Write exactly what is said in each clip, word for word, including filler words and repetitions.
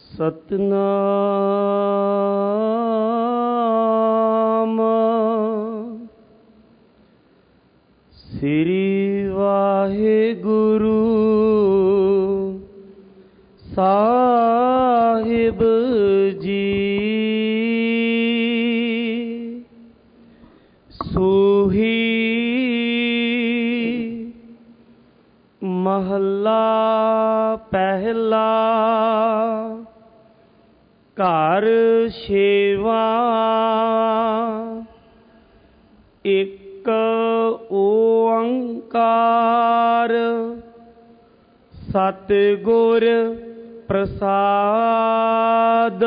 ਸਤਨਾਮ ਸ੍ਰੀ ਵਾਹਿਗੁਰੂ ਸਾਹਿਬ ਜੀ। ਸੂਹੀ ਮਹੱਲਾ ਪਹਿਲਾ। ਘਰ ਛੇਵਾਂ। ਇੱਕ ਓੰਕਾਰ ਸਤਿਗੁਰ ਪ੍ਰਸਾਦ।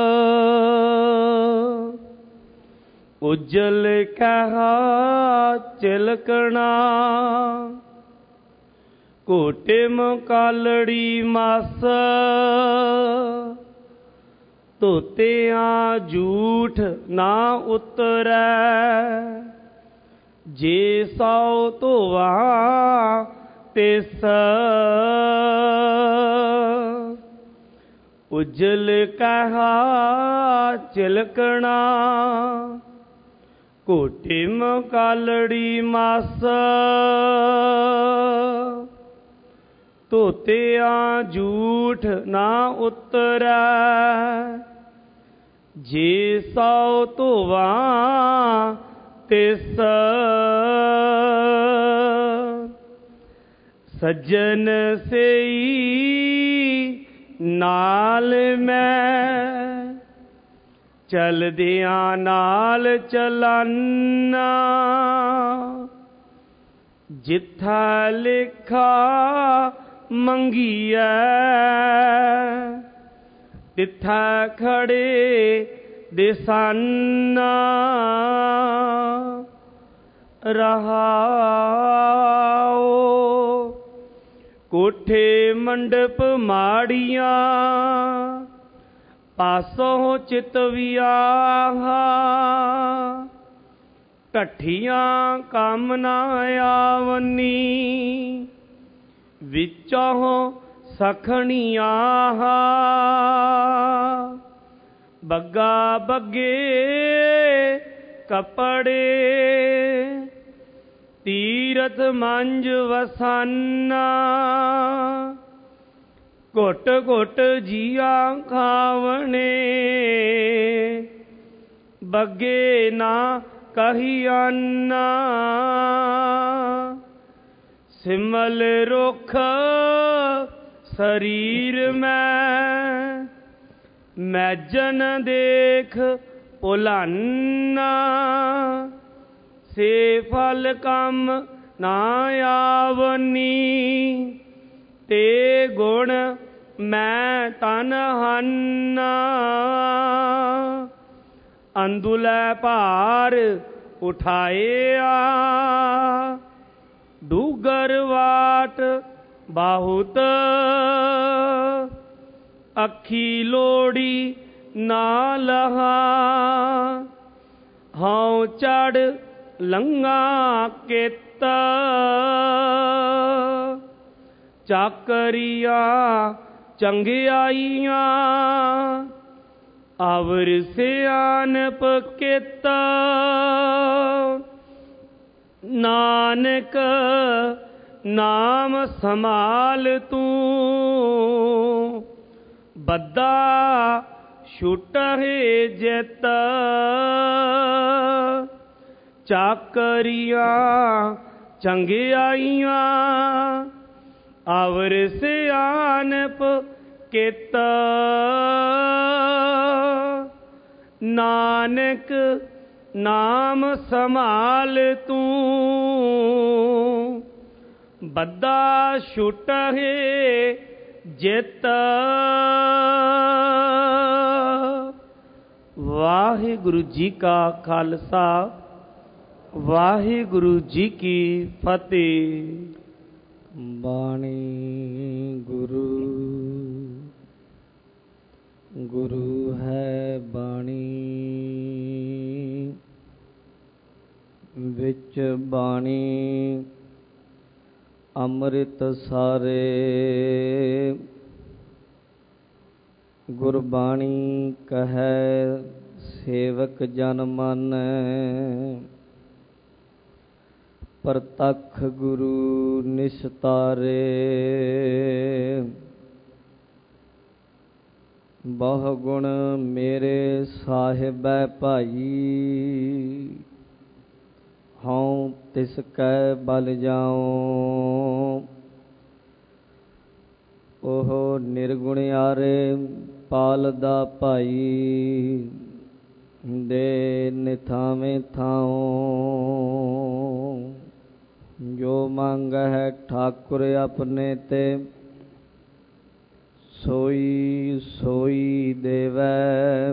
ਉਜਲ ਕਹਾ ਚਿਲਕਣਾ ਘੋਟਿਮ ਕਾਲੜੀ ਮਸ। ਧੋਤਿਆਂ ਝੂਠ ਨਾ ਉਤਰੈ ਜੇ ਸੌ ਧੋਵਾ ਤਿਸ। ਉਜਲ ਕਹਾ ਚਿਲਕਣਾ ਘੋਟਿਮ ਕਾਲੜੀ ਮਸ। ਧੋਤਿਆਂ ਝੂਠ ਨਾ ਉਤਰੈ ਜੇ ਸੌ ਧੋਵਾ ਤਿਸ। ਸੱਜਣ ਸਈ ਨਾਲ ਮੈਂ ਚਲਦਿਆਂ ਨਾਲ ਚਲਾਨਾ। ਜਿੱਥਾ ਲਿਖਾ ਮੰਗੀਐ ਤਿੱਥਾ ਖੜੇ ਦਿਸਾਨਾ। ਰਹਾਉ ਕੋਠੇ ਮੰਡਪ ਮਾੜੀਆਂ ਪਾਸੋਂ ਚਿਤਵਿਆਹਾ। ਢੱਠੀਆਂ ਕੰਮ ਨਾ ਆਵਨੀ ਵਿੱਚੋਂ ਸਖਣੀਆਂ। ਬੱਗਾ ਬੱਗੇ ਕੱਪੜੇ ਤੀਰਥ ਮੰਜ ਵਸਾਨਾ। ਘੁੱਟ ਘੁੱਟ ਜੀਆ ਖਾਵਣੇ ਬੱਗੇ ਨਾ ਕਹੀਆਨਾ। ਸਿਮਲ ਰੁੱਖ ਸਰੀਰ ਮੈਂ ਮੈਜਨ ਦੇਖ ਭੁਲਾਨਾ। ਸੇ ਫਲ ਕੰਮ ਨਾ ਆਵਨੀ ਤੇ ਗੁਣ ਮੈਂ ਤਨ ਹਾਨਾ। ਅੰਦੁਲੈ ਭਾਰ ਉਠਾਇਆ ਡੂਗਰ ਵਾਟ ਬਹੁਤ। ਅੱਖੀ ਲੋੜੀ ਨਾ ਲਹਾ ਹਉ ਚੜ ਲੰਘਾ ਕਿਤ। ਚਾਕਰੀਆਂ ਚੰਗਿਆਈਆਂ ਅਵਰ ਸਿਆਣਪ ਕਿਤ। ਨਾਨਕ ਨਾਮ ਸੰਭਾਲ ਤੂੰ ਬੱਧਾ ਛੁਟਹਿ ਜਿਤ। ਚਾਕਰੀਆਂ ਚੰਗਿਆਈਆਂ ਅਵਰ ਸਿਆਣਪ ਕਿਤ। ਨਾਨਕ ਨਾਮ ਸੰਭਾਲ ਤੂੰ ਬੱਧਾ ਛੁਟਹਿ ਜਿਤ। ਵਾਹਿਗੁਰੂ ਜੀ ਕਾ ਖਾਲਸਾ ਵਾਹਿਗੁਰੂ ਜੀ ਕੀ ਫਤਿਹ। ਬਾਣੀ ਗੁਰੂ ਗੁਰੂ ਹੈ ਬਾਣੀ ਵਿੱਚ ਬਾਣੀ ਅੰਮ੍ਰਿਤ ਸਾਰੇ ਗੁਰਬਾਣੀ ਕਹੈ ਸੇਵਕ ਜਨ ਮਾਨੈ, ਪ੍ਰਤੱਖ ਗੁਰੂ ਨਿਸਤਾਰੇ। ਬਹੁ ਗੁਣ ਮੇਰੇ ਸਾਹਿਬੈ ਭਾਈ, ਹਉ ਤਿਸ ਕੈ ਬਲ ਜਾਉ। ਉਹ ਨਿਰਗੁਣਿਆਰੇ ਪਾਲਦਾ ਭਾਈ, ਦੇ ਨਿਥਾਵੇਂ ਥਾਉ। ਜੋ ਮੰਗਹਿ ਠਾਕੁਰ ਆਪਣੇ ਤੇ, ਸੋਈ ਸੋਈ ਦੇਵੈ।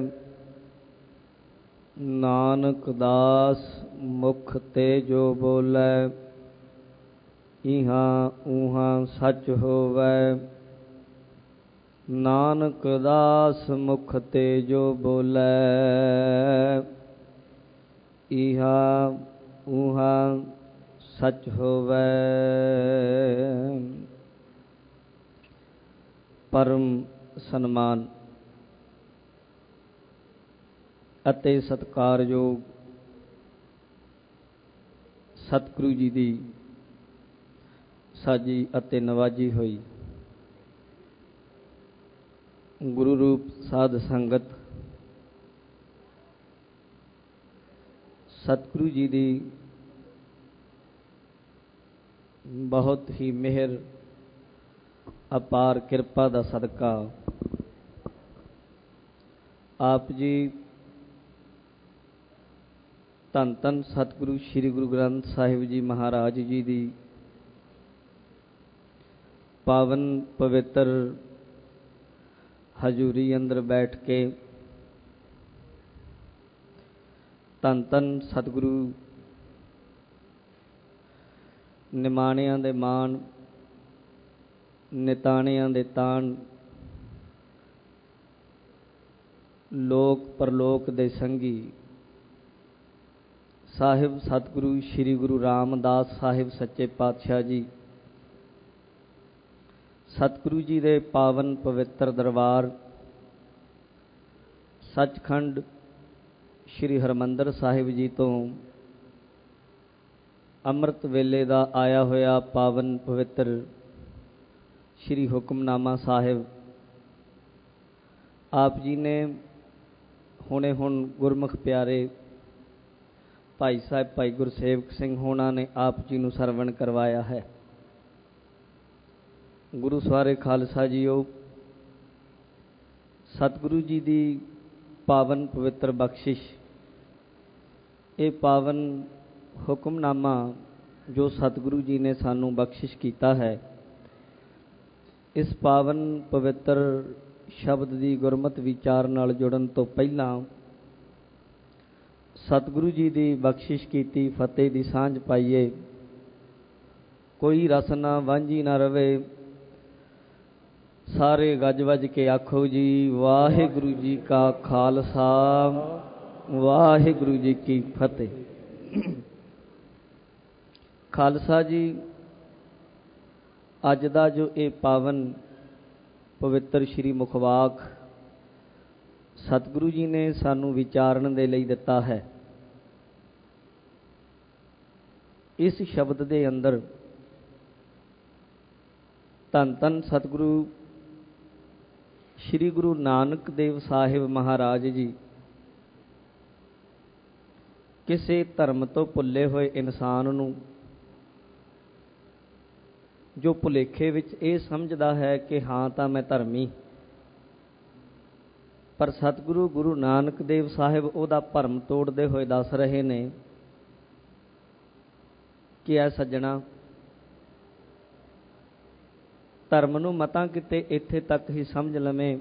ਨਾਨਕ ਦਾਸ ਮੁਖ ਤੇ ਜੋ ਬੋਲੇ, ਇਹਾਂ ਉਹਾਂ ਸੱਚ ਹੋਵੈ। ਨਾਨਕ ਦਾਸ ਮੁਖ ਤੇ ਜੋ ਬੋਲੇ, ਇਹਾਂ ਉਹਾਂ ਸੱਚ ਹੋਵੈ। ਪਰਮ ਸਨਮਾਨ ਅਤੇ ਸਤਿਕਾਰਯੋਗ ਸਤਿਗੁਰੂ ਜੀ ਦੀ ਸਾਜੀ ਅਤੇ ਨਵਾਜੀ ਹੋਈ ਗੁਰੂ ਰੂਪ ਸਾਧ ਸੰਗਤ, ਸਤਿਗੁਰੂ ਜੀ ਦੀ ਬਹੁਤ ਹੀ ਮਿਹਰ ਅਪਾਰ ਕਿਰਪਾ ਦਾ ਸਦਕਾ ਆਪ ਜੀ ਧੰਨ ਧੰਨ ਸਤਿਗੁਰੂ ਸ੍ਰੀ ਗੁਰੂ ਗ੍ਰੰਥ ਸਾਹਿਬ ਜੀ ਮਹਾਰਾਜ ਜੀ ਦੀ ਪਾਵਨ ਪਵਿੱਤਰ ਹਜ਼ੂਰੀ ਅੰਦਰ ਬੈਠ ਕੇ ਧੰਨ ਧੰਨ ਸਤਿਗੁਰੂ ਨਿਮਾਣਿਆਂ ਦੇ ਮਾਣ, ਨਿਤਾਣਿਆਂ ਦੇ ਤਾਣ, ਲੋਕ ਪਰਲੋਕ ਦੇ ਸੰਗੀ ਸਾਹਿਬ ਸਤਿਗੁਰੂ ਸ੍ਰੀ ਗੁਰੂ ਰਾਮਦਾਸ ਸਾਹਿਬ ਸੱਚੇ ਪਾਤਸ਼ਾਹ ਜੀ, ਸਤਿਗੁਰੂ ਜੀ ਦੇ ਪਾਵਨ ਪਵਿੱਤਰ ਦਰਬਾਰ ਸੱਚਖੰਡ ਸ੍ਰੀ ਹਰਿਮੰਦਰ ਸਾਹਿਬ ਜੀ ਤੋਂ ਅੰਮ੍ਰਿਤ ਵੇਲੇ ਦਾ ਆਇਆ ਹੋਇਆ ਪਾਵਨ ਪਵਿੱਤਰ ਸ੍ਰੀ ਹੁਕਮਨਾਮਾ ਸਾਹਿਬ ਆਪ ਜੀ ਨੇ ਹੁਣੇ ਹੁਣ ਗੁਰਮੁਖ ਪਿਆਰੇ ਭਾਈ ਸਾਹਿਬ ਭਾਈ ਗੁਰਸੇਵਕ ਸਿੰਘ ਹੋਣਾ ਨੇ ਆਪ ਜੀ ਨੂੰ ਸਰਵਣ ਕਰਵਾਇਆ ਹੈ। ਗੁਰੂ ਸਵਾਰੇ ਖਾਲਸਾ ਜੀਓ, ਸਤਿਗੁਰੂ ਜੀ ਦੀ ਪਾਵਨ ਪਵਿੱਤਰ ਬਖਸ਼ਿਸ਼, ਇਹ ਪਾਵਨ ਹੁਕਮਨਾਮਾ ਜੋ ਸਤਿਗੁਰੂ ਜੀ ਨੇ ਸਾਨੂੰ ਬਖਸ਼ਿਸ਼ ਕੀਤਾ ਹੈ, ਇਸ ਪਾਵਨ ਪਵਿੱਤਰ ਸ਼ਬਦ ਦੀ ਗੁਰਮਤਿ ਵਿਚਾਰ ਨਾਲ ਜੁੜਨ ਤੋਂ ਪਹਿਲਾਂ ਸਤਿਗੁਰੂ ਜੀ ਦੀ ਬਖਸ਼ਿਸ਼ ਕੀਤੀ ਫਤਿਹ ਦੀ ਸਾਂਝ ਪਾਈਏ। ਕੋਈ ਰਸ ਨਾ ਵਾਂਝੀ ਨਾ ਰਵੇ, ਸਾਰੇ ਗੱਜ ਵੱਜ ਕੇ ਆਖੋ ਜੀ ਵਾਹਿਗੁਰੂ ਜੀ ਕਾ ਖਾਲਸਾ, ਵਾਹਿਗੁਰੂ ਜੀ ਕੀ ਫਤਿਹ। ਖਾਲਸਾ ਜੀ, ਅੱਜ ਦਾ ਜੋ ਇਹ ਪਾਵਨ ਪਵਿੱਤਰ ਸ਼੍ਰੀ ਮੁਖਵਾਕ ਸਤਿਗੁਰੂ ਜੀ ਨੇ ਸਾਨੂੰ ਵਿਚਾਰਨ ਦੇ ਲਈ ਦਿੱਤਾ ਹੈ, ਇਸ ਸ਼ਬਦ ਦੇ ਅੰਦਰ ਧੰਨ ਧੰਨ ਸਤਿਗੁਰੂ ਸ੍ਰੀ ਗੁਰੂ ਨਾਨਕ ਦੇਵ ਸਾਹਿਬ ਮਹਾਰਾਜ ਜੀ ਕਿਸੇ ਧਰਮ ਤੋਂ ਭੁੱਲੇ ਹੋਏ ਇਨਸਾਨ ਨੂੰ, ਜੋ ਭੁਲੇਖੇ ਵਿੱਚ ਇਹ ਸਮਝਦਾ ਹੈ ਕਿ ਹਾਂ ਤਾਂ ਮੈਂ ਧਰਮੀ, ਪਰ ਸਤਿਗੁਰੂ ਗੁਰੂ ਨਾਨਕ ਦੇਵ ਸਾਹਿਬ ਉਹਦਾ ਭਰਮ ਤੋੜਦੇ ਹੋਏ ਦੱਸ ਰਹੇ ਨੇ ਕਿ ਐ ਸੱਜਣਾ, ਧਰਮ ਨੂੰ ਮਤਾਂ ਕਿਤੇ ਇੱਥੇ ਤੱਕ ਹੀ ਸਮਝ ਲਵੇਂ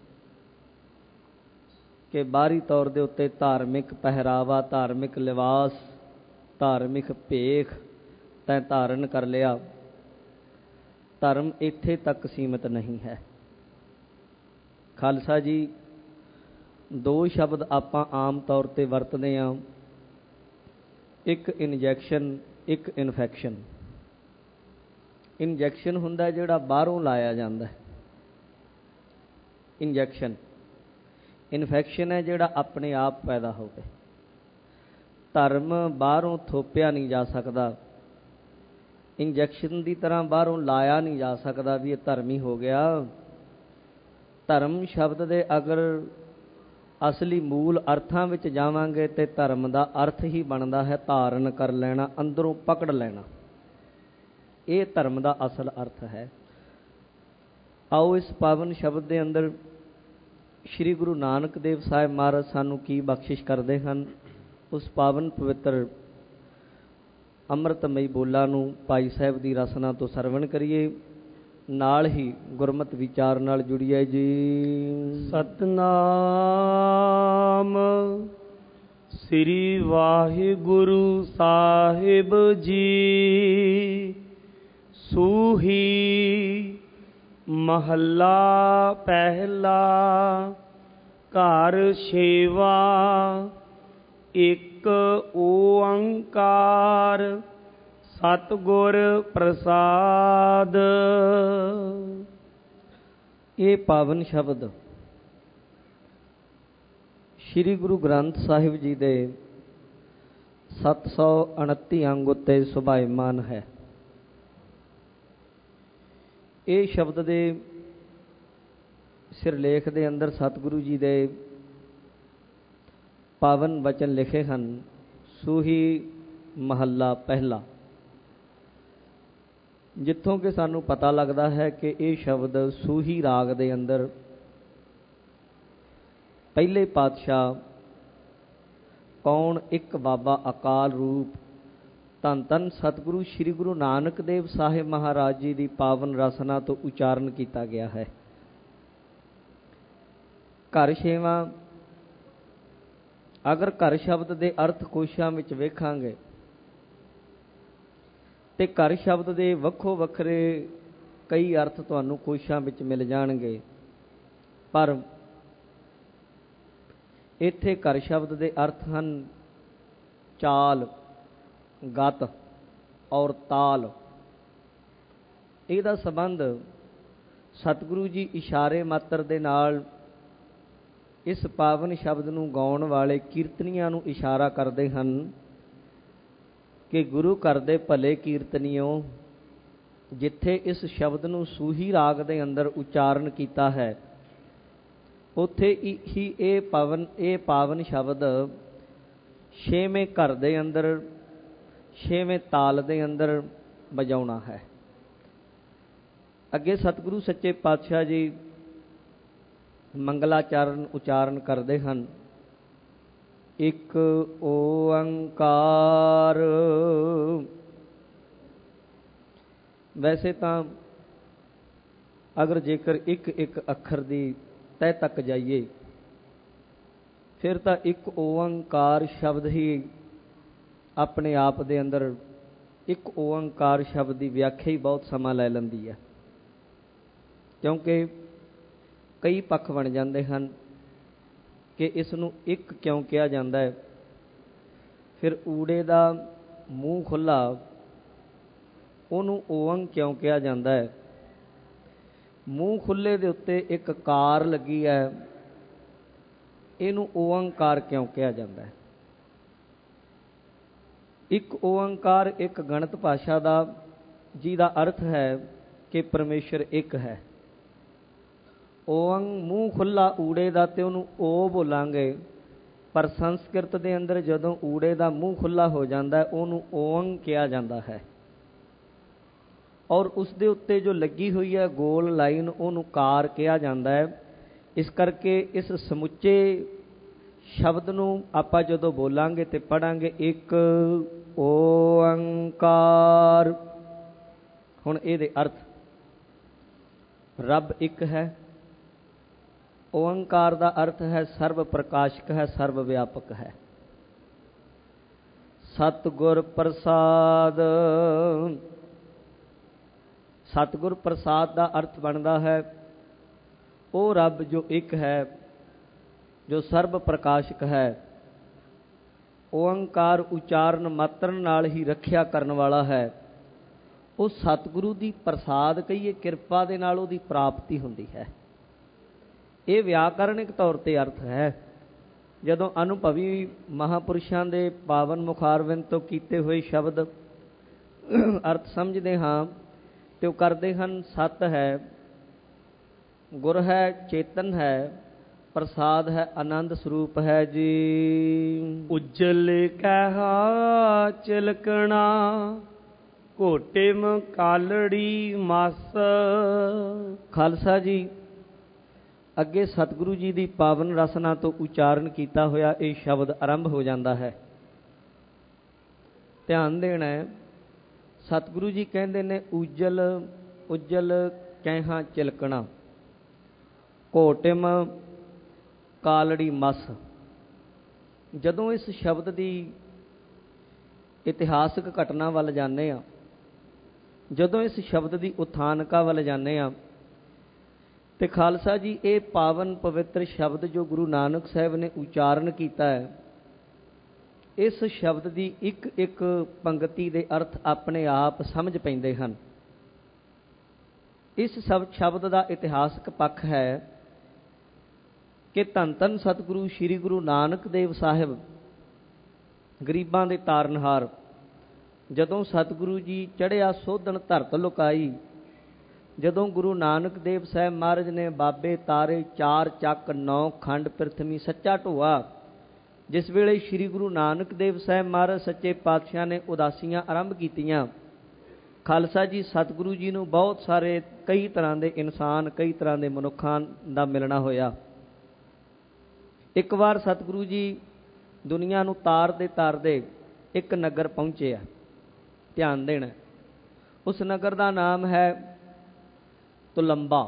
ਕਿ ਬਾਹਰੀ ਤੌਰ ਦੇ ਉੱਤੇ ਧਾਰਮਿਕ ਪਹਿਰਾਵਾ, ਧਾਰਮਿਕ ਲਿਬਾਸ, ਧਾਰਮਿਕ ਭੇਖ ਤੈਂ ਧਾਰਨ ਕਰ ਲਿਆ। ਧਰਮ ਇੱਥੇ ਤੱਕ ਸੀਮਿਤ ਨਹੀਂ ਹੈ। ਖਾਲਸਾ ਜੀ, ਦੋ ਸ਼ਬਦ ਆਪਾਂ ਆਮ ਤੌਰ 'ਤੇ ਵਰਤਦੇ ਹਾਂ, ਇੱਕ ਇੰਜੈਕਸ਼ਨ, ਇੱਕ ਇਨਫੈਕਸ਼ਨ। ਇੰਜੈਕਸ਼ਨ ਹੁੰਦਾ ਜਿਹੜਾ ਬਾਹਰੋਂ ਲਾਇਆ ਜਾਂਦਾ, ਇੰਜੈਕਸ਼ਨ। ਇਨਫੈਕਸ਼ਨ ਹੈ ਜਿਹੜਾ ਆਪਣੇ ਆਪ ਪੈਦਾ ਹੋਵੇ। ਧਰਮ ਬਾਹਰੋਂ ਥੋਪਿਆ ਨਹੀਂ ਜਾ ਸਕਦਾ, ਇੰਜੈਕਸ਼ਨ ਦੀ ਤਰ੍ਹਾਂ ਬਾਹਰੋਂ ਲਾਇਆ ਨਹੀਂ ਜਾ ਸਕਦਾ ਵੀ ਇਹ ਧਰਮੀ ਹੋ ਗਿਆ। ਧਰਮ ਸ਼ਬਦ ਦੇ ਅਗਰ ਅਸਲੀ ਮੂਲ ਅਰਥਾਂ ਵਿੱਚ ਜਾਵਾਂਗੇ ਤੇ ਧਰਮ ਦਾ ਅਰਥ ਹੀ ਬਣਦਾ ਹੈ ਧਾਰਨ ਕਰ ਲੈਣਾ, ਅੰਦਰੋਂ ਪਕੜ ਲੈਣਾ। ਇਹ ਧਰਮ ਦਾ ਅਸਲ ਅਰਥ ਹੈ। ਆਓ ਇਸ ਪਾਵਨ ਸ਼ਬਦ ਦੇ ਅੰਦਰ ਸ਼੍ਰੀ ਗੁਰੂ ਨਾਨਕ ਦੇਵ ਸਾਹਿਬ ਮਹਾਰਾਜ ਸਾਨੂੰ ਕੀ ਬਖਸ਼ਿਸ਼ ਕਰਦੇ ਹਨ, ਉਸ ਪਾਵਨ ਪਵਿੱਤਰ ਅੰਮ੍ਰਿਤਮਈ ਬੋਲਾਂ ਨੂੰ ਭਾਈ ਸਾਹਿਬ ਦੀ ਰਸਨਾ ਤੋਂ ਸਰਵਣ ਕਰੀਏ, ਨਾਲ ਹੀ ਗੁਰਮਤਿ ਵਿਚਾਰ ਨਾਲ ਜੁੜੀਏ ਜੀ। ਸਤਨਾਮ ਸ੍ਰੀ ਵਾਹਿਗੁਰੂ ਸਾਹਿਬ ਜੀ। ਸੂਹੀ ਮਹੱਲਾ ਪਹਿਲਾ। ਘਰ ਛੇਵਾ। ਇੱਕ ਓੰਕਾਰ ਸਤਿਗੁਰ ਪ੍ਰਸਾਦ। ਇਹ ਪਾਵਨ ਸ਼ਬਦ ਸ਼੍ਰੀ ਗੁਰੂ ਗ੍ਰੰਥ ਸਾਹਿਬ ਜੀ ਦੇ ਸੱਤ ਸੌ ਉਨੱਤੀ ਅੰਗ ਉੱਤੇ ਸੁਭਾਇਮਾਨ ਹੈ। ਇਹ ਸ਼ਬਦ ਦੇ ਸਿਰਲੇਖ ਦੇ ਅੰਦਰ ਸਤਿਗੁਰੂ ਜੀ ਦੇ ਪਾਵਨ ਵਚਨ ਲਿਖੇ ਹਨ। ਸੂਹੀ ਮਹੱਲਾ ਪਹਿਲਾ, ਜਿੱਥੋਂ ਕਿ ਸਾਨੂੰ ਪਤਾ ਲੱਗਦਾ ਹੈ ਕਿ ਇਹ ਸ਼ਬਦ ਸੂਹੀ ਰਾਗ ਦੇ ਅੰਦਰ ਪਹਿਲੇ ਪਾਤਸ਼ਾਹ ਕੌਣ ਇੱਕ ਬਾਬਾ ਅਕਾਲ ਰੂਪ ਧੰਨ ਧੰਨ ਸਤਿਗੁਰੂ ਸ਼੍ਰੀ ਗੁਰੂ ਨਾਨਕ ਦੇਵ ਸਾਹਿਬ ਮਹਾਰਾਜ ਜੀ ਦੀ ਪਾਵਨ ਰਸਨਾ ਤੋਂ ਉਚਾਰਨ ਕੀਤਾ ਗਿਆ ਹੈ। ਘਰ ਛੇਵਾਂ। ਅਗਰ ਘਰ ਸ਼ਬਦ ਦੇ ਅਰਥ ਕੋਸ਼ਾਂ ਵਿੱਚ ਵੇਖਾਂਗੇ ਤੇ ਘਰ ਸ਼ਬਦ ਦੇ ਵੱਖੋ ਵੱਖਰੇ ਕਈ ਅਰਥ ਤੁਹਾਨੂੰ ਕੋਸ਼ਾਂ ਵਿੱਚ ਮਿਲ ਜਾਣਗੇ, ਪਰ ਇੱਥੇ ਘਰ ਸ਼ਬਦ ਦੇ ਅਰਥ ਹਨ ਚਾਲ, ਗਤ ਔਰ ਤਾਲ। ਇਹਦਾ ਸੰਬੰਧ ਸਤਿਗੁਰੂ ਜੀ ਇਸ਼ਾਰੇ ਮਾਤਰ ਦੇ ਨਾਲ ਇਸ ਪਾਵਨ ਸ਼ਬਦ ਨੂੰ ਗਾਉਣ ਵਾਲੇ ਕੀਰਤਨੀਆਂ ਨੂੰ ਇਸ਼ਾਰਾ ਕਰਦੇ ਹਨ ਕਿ ਗੁਰੂ ਘਰ ਦੇ ਭਲੇ ਕੀਰਤਨੀਓ, ਜਿੱਥੇ ਇਸ ਸ਼ਬਦ ਨੂੰ ਸੂਹੀ ਰਾਗ ਦੇ ਅੰਦਰ ਉਚਾਰਨ ਕੀਤਾ ਹੈ, ਉੱਥੇ ਹੀ ਇਹ ਪਾਵਨ ਇਹ ਪਾਵਨ ਸ਼ਬਦ ਛੇਵੇਂ ਘਰ ਦੇ ਅੰਦਰ ਛੇਵੇਂ ਤਾਲ ਦੇ ਅੰਦਰ ਵਜਾਉਣਾ ਹੈ। ਅੱਗੇ ਸਤਿਗੁਰੂ ਸੱਚੇ ਪਾਤਸ਼ਾਹ ਜੀ ਮੰਗਲਾਚਰਨ ਉਚਾਰਨ ਕਰਦੇ ਹਨ। ਇੱਕ ਓੰਕਾਰ। ਵੈਸੇ ਤਾਂ ਅਗਰ ਜੇਕਰ ਇੱਕ ਇੱਕ ਅੱਖਰ ਦੀ ਤਹਿ ਤੱਕ ਜਾਈਏ ਫਿਰ ਤਾਂ ਇੱਕ ਓੰਕਾਰ ਸ਼ਬਦ ਹੀ ਆਪਣੇ ਆਪ ਦੇ ਅੰਦਰ ਇੱਕ ਓੰਕਾਰ ਸ਼ਬਦ ਦੀ ਵਿਆਖਿਆ ਹੀ ਬਹੁਤ ਸਮਾਂ ਲੈ ਲੈਂਦੀ ਹੈ, ਕਿਉਂਕਿ ਕਈ ਪੱਖ ਬਣ ਜਾਂਦੇ ਹਨ ਕਿ ਇਸ ਨੂੰ ਇੱਕ ਕਿਉਂ ਕਿਹਾ ਜਾਂਦਾ ਹੈ। ਫਿਰ ਊੜੇ ਦਾ ਮੂੰਹ ਖੁੱਲ੍ਹਾ, ਉਹਨੂੰ ਓੰਗ ਕਿਉਂ ਕਿਹਾ ਜਾਂਦਾ ਹੈ। ਮੂੰਹ ਖੁੱਲ੍ਹੇ ਦੇ ਉੱਤੇ ਇੱਕ ਕਾਰ ਲੱਗੀ ਹੈ, ਇਹਨੂੰ ਓੰਕਾਰ ਕਿਉਂ ਕਿਹਾ ਜਾਂਦਾ ਹੈ। ਇੱਕ ਓੰਕਾਰ ਇੱਕ ਗਣਿਤ ਭਾਸ਼ਾ ਦਾ ਜਿਹਦਾ ਅਰਥ ਹੈ ਕਿ ਪਰਮੇਸ਼ਰ ਇੱਕ ਹੈ। ਓੰਗ ਮੂੰਹ ਖੁੱਲ੍ਹਾ ਊੜੇ ਦਾ ਤੇ ਉਹਨੂੰ ਓ ਬੋਲਾਂਗੇ, ਪਰ ਸੰਸਕ੍ਰਿਤ ਦੇ ਅੰਦਰ ਜਦੋਂ ਊੜੇ ਦਾ ਮੂੰਹ ਖੁੱਲ੍ਹਾ ਹੋ ਜਾਂਦਾ ਉਹਨੂੰ ਓੰਗ ਕਿਹਾ ਜਾਂਦਾ ਹੈ, ਔਰ ਉਸ ਦੇ ਉੱਤੇ ਜੋ ਲੱਗੀ ਹੋਈ ਹੈ ਗੋਲ ਲਾਈਨ ਉਹਨੂੰ ਕਾਰ ਕਿਹਾ ਜਾਂਦਾ ਹੈ। ਇਸ ਕਰਕੇ ਇਸ ਸਮੁੱਚੇ ਸ਼ਬਦ ਨੂੰ ਆਪਾਂ ਜਦੋਂ ਬੋਲਾਂਗੇ ਤੇ ਪੜਾਂਗੇ ਇੱਕ ਓੰਕਾਰ। ਹੁਣ ਇਹਦੇ ਅਰਥ, ਰੱਬ ਇੱਕ ਹੈ। ਓੰਕਾਰ ਦਾ ਅਰਥ ਹੈ ਸਰਬ ਪ੍ਰਕਾਸ਼ਕ ਹੈ, ਸਰਬ ਵਿਆਪਕ ਹੈ। ਸਤਿਗੁਰ ਪ੍ਰਸਾਦ। ਸਤਿਗੁਰ ਪ੍ਰਸਾਦ ਦਾ ਅਰਥ ਬਣਦਾ ਹੈ ਉਹ ਰੱਬ ਜੋ ਇੱਕ ਹੈ, ਜੋ ਸਰਬ ਪ੍ਰਕਾਸ਼ਕ ਹੈ। ਓੰਕਾਰ ਉਚਾਰਨ ਮਾਤਰ ਨਾਲ ਹੀ ਰੱਖਿਆ ਕਰਨ ਵਾਲਾ ਹੈ। ਉਹ ਸਤਿਗੁਰੂ ਦੀ ਪ੍ਰਸਾਦ ਕਹੀਏ, ਕਿਰਪਾ ਦੇ ਨਾਲ ਉਹਦੀ ਪ੍ਰਾਪਤੀ ਹੁੰਦੀ ਹੈ। ਇਹ ਵਿਆਕਰਨਿਕ ਤੌਰ ਤੇ ਅਰਥ ਹੈ। ਜਦੋਂ ਅਨੁਭਵੀ ਮਹਾਂਪੁਰਸ਼ਾਂ ਦੇ ਪਾਵਨ ਮੁਖਾਰਵਿੰਦ ਤੋਂ ਕੀਤੇ ਹੋਏ ਸ਼ਬਦ ਅਰਥ ਸਮਝਦੇ ਹਾਂ ਤੇ ਉਹ ਕਰਦੇ ਹਨ, ਸਤ ਹੈ, ਗੁਰ ਹੈ, ਚੇਤਨ ਹੈ, ਪ੍ਰਸਾਦ ਹੈ, ਆਨੰਦ ਸਰੂਪ ਹੈ ਜੀ। ਉਜਲ ਕਹਿਆ ਚਿਲਕਣਾ, ਘੋਟਿਮ ਕਾਲੜੀ ਮਸ। ਖਾਲਸਾ ਜੀ, ਅੱਗੇ ਸਤਿਗੁਰੂ ਜੀ ਦੀ ਪਾਵਨ ਰਸਨਾ ਤੋਂ ਉਚਾਰਨ ਕੀਤਾ ਹੋਇਆ ਇਹ ਸ਼ਬਦ ਆਰੰਭ ਹੋ ਜਾਂਦਾ ਹੈ। ਧਿਆਨ ਦੇਣਾ ਹੈ। ਸਤਿਗੁਰੂ ਜੀ ਕਹਿੰਦੇ ਨੇ ਉਜਲ ਉਜਲ ਕਹਿਆ ਚਿਲਕਣਾ, ਘੋਟਿਮ ਕਾਲੜੀ ਮਸ। ਜਦੋਂ ਇਸ ਸ਼ਬਦ ਦੀ ਇਤਿਹਾਸਕ ਘਟਨਾ ਵੱਲ ਜਾਂਦੇ ਹਾਂ, ਜਦੋਂ ਇਸ ਸ਼ਬਦ ਦੀ ਉਥਾਨਕਾ ਵੱਲ ਜਾਂਦੇ ਹਾਂ, ਤੇ ਖਾਲਸਾ ਜੀ ਇਹ ਪਾਵਨ ਪਵਿੱਤਰ ਸ਼ਬਦ ਜੋ ਗੁਰੂ ਨਾਨਕ ਸਾਹਿਬ ਨੇ ਉਚਾਰਨ ਕੀਤਾ ਹੈ, ਇਸ ਸ਼ਬਦ ਦੀ ਇੱਕ ਇੱਕ ਪੰਗਤੀ ਦੇ ਅਰਥ ਆਪਣੇ ਆਪ ਸਮਝ ਪੈਂਦੇ ਹਨ। ਇਸ ਸਭ ਸ਼ਬਦ ਦਾ ਇਤਿਹਾਸਕ ਪੱਖ ਹੈ ਕਿ ਧੰਨ ਧੰਨ ਸਤਿਗੁਰੂ ਸ੍ਰੀ ਗੁਰੂ ਨਾਨਕ ਦੇਵ ਸਾਹਿਬ ਗਰੀਬਾਂ ਦੇ ਤਾਰਨਹਾਰ, ਜਦੋਂ ਸਤਿਗੁਰੂ ਜੀ ਚੜ੍ਹਿਆ ਸੋਧਣ ਧਰਤ ਲੁਕਾਈ, ਜਦੋਂ ਗੁਰੂ ਨਾਨਕ ਦੇਵ ਸਾਹਿਬ ਮਹਾਰਾਜ ਨੇ ਬਾਬੇ ਤਾਰੇ ਚਾਰ ਚੱਕ ਨੌ ਖੰਡ ਪ੍ਰਿਥਵੀ ਸੱਚਾ ਢੋਆ, ਜਿਸ ਵੇਲੇ ਸ੍ਰੀ ਗੁਰੂ ਨਾਨਕ ਦੇਵ ਸਾਹਿਬ ਮਹਾਰਾਜ ਸੱਚੇ ਪਾਤਸ਼ਾਹ ਨੇ ਉਦਾਸੀਆਂ ਆਰੰਭ ਕੀਤੀਆਂ, ਖਾਲਸਾ ਜੀ ਸਤਿਗੁਰੂ ਜੀ ਨੂੰ ਬਹੁਤ ਸਾਰੇ ਕਈ ਤਰ੍ਹਾਂ ਦੇ ਇਨਸਾਨ, ਕਈ ਤਰ੍ਹਾਂ ਦੇ ਮਨੁੱਖਾਂ ਦਾ ਮਿਲਣਾ ਹੋਇਆ। ਇੱਕ ਵਾਰ ਸਤਿਗੁਰੂ ਜੀ ਦੁਨੀਆ ਨੂੰ ਤਾਰਦੇ ਤਾਰਦੇ ਇੱਕ ਨਗਰ ਪਹੁੰਚੇ ਆ। ਧਿਆਨ ਦੇਣਾ, ਉਸ ਨਗਰ ਦਾ ਨਾਮ ਹੈ ਤੁਲੰਬਾ।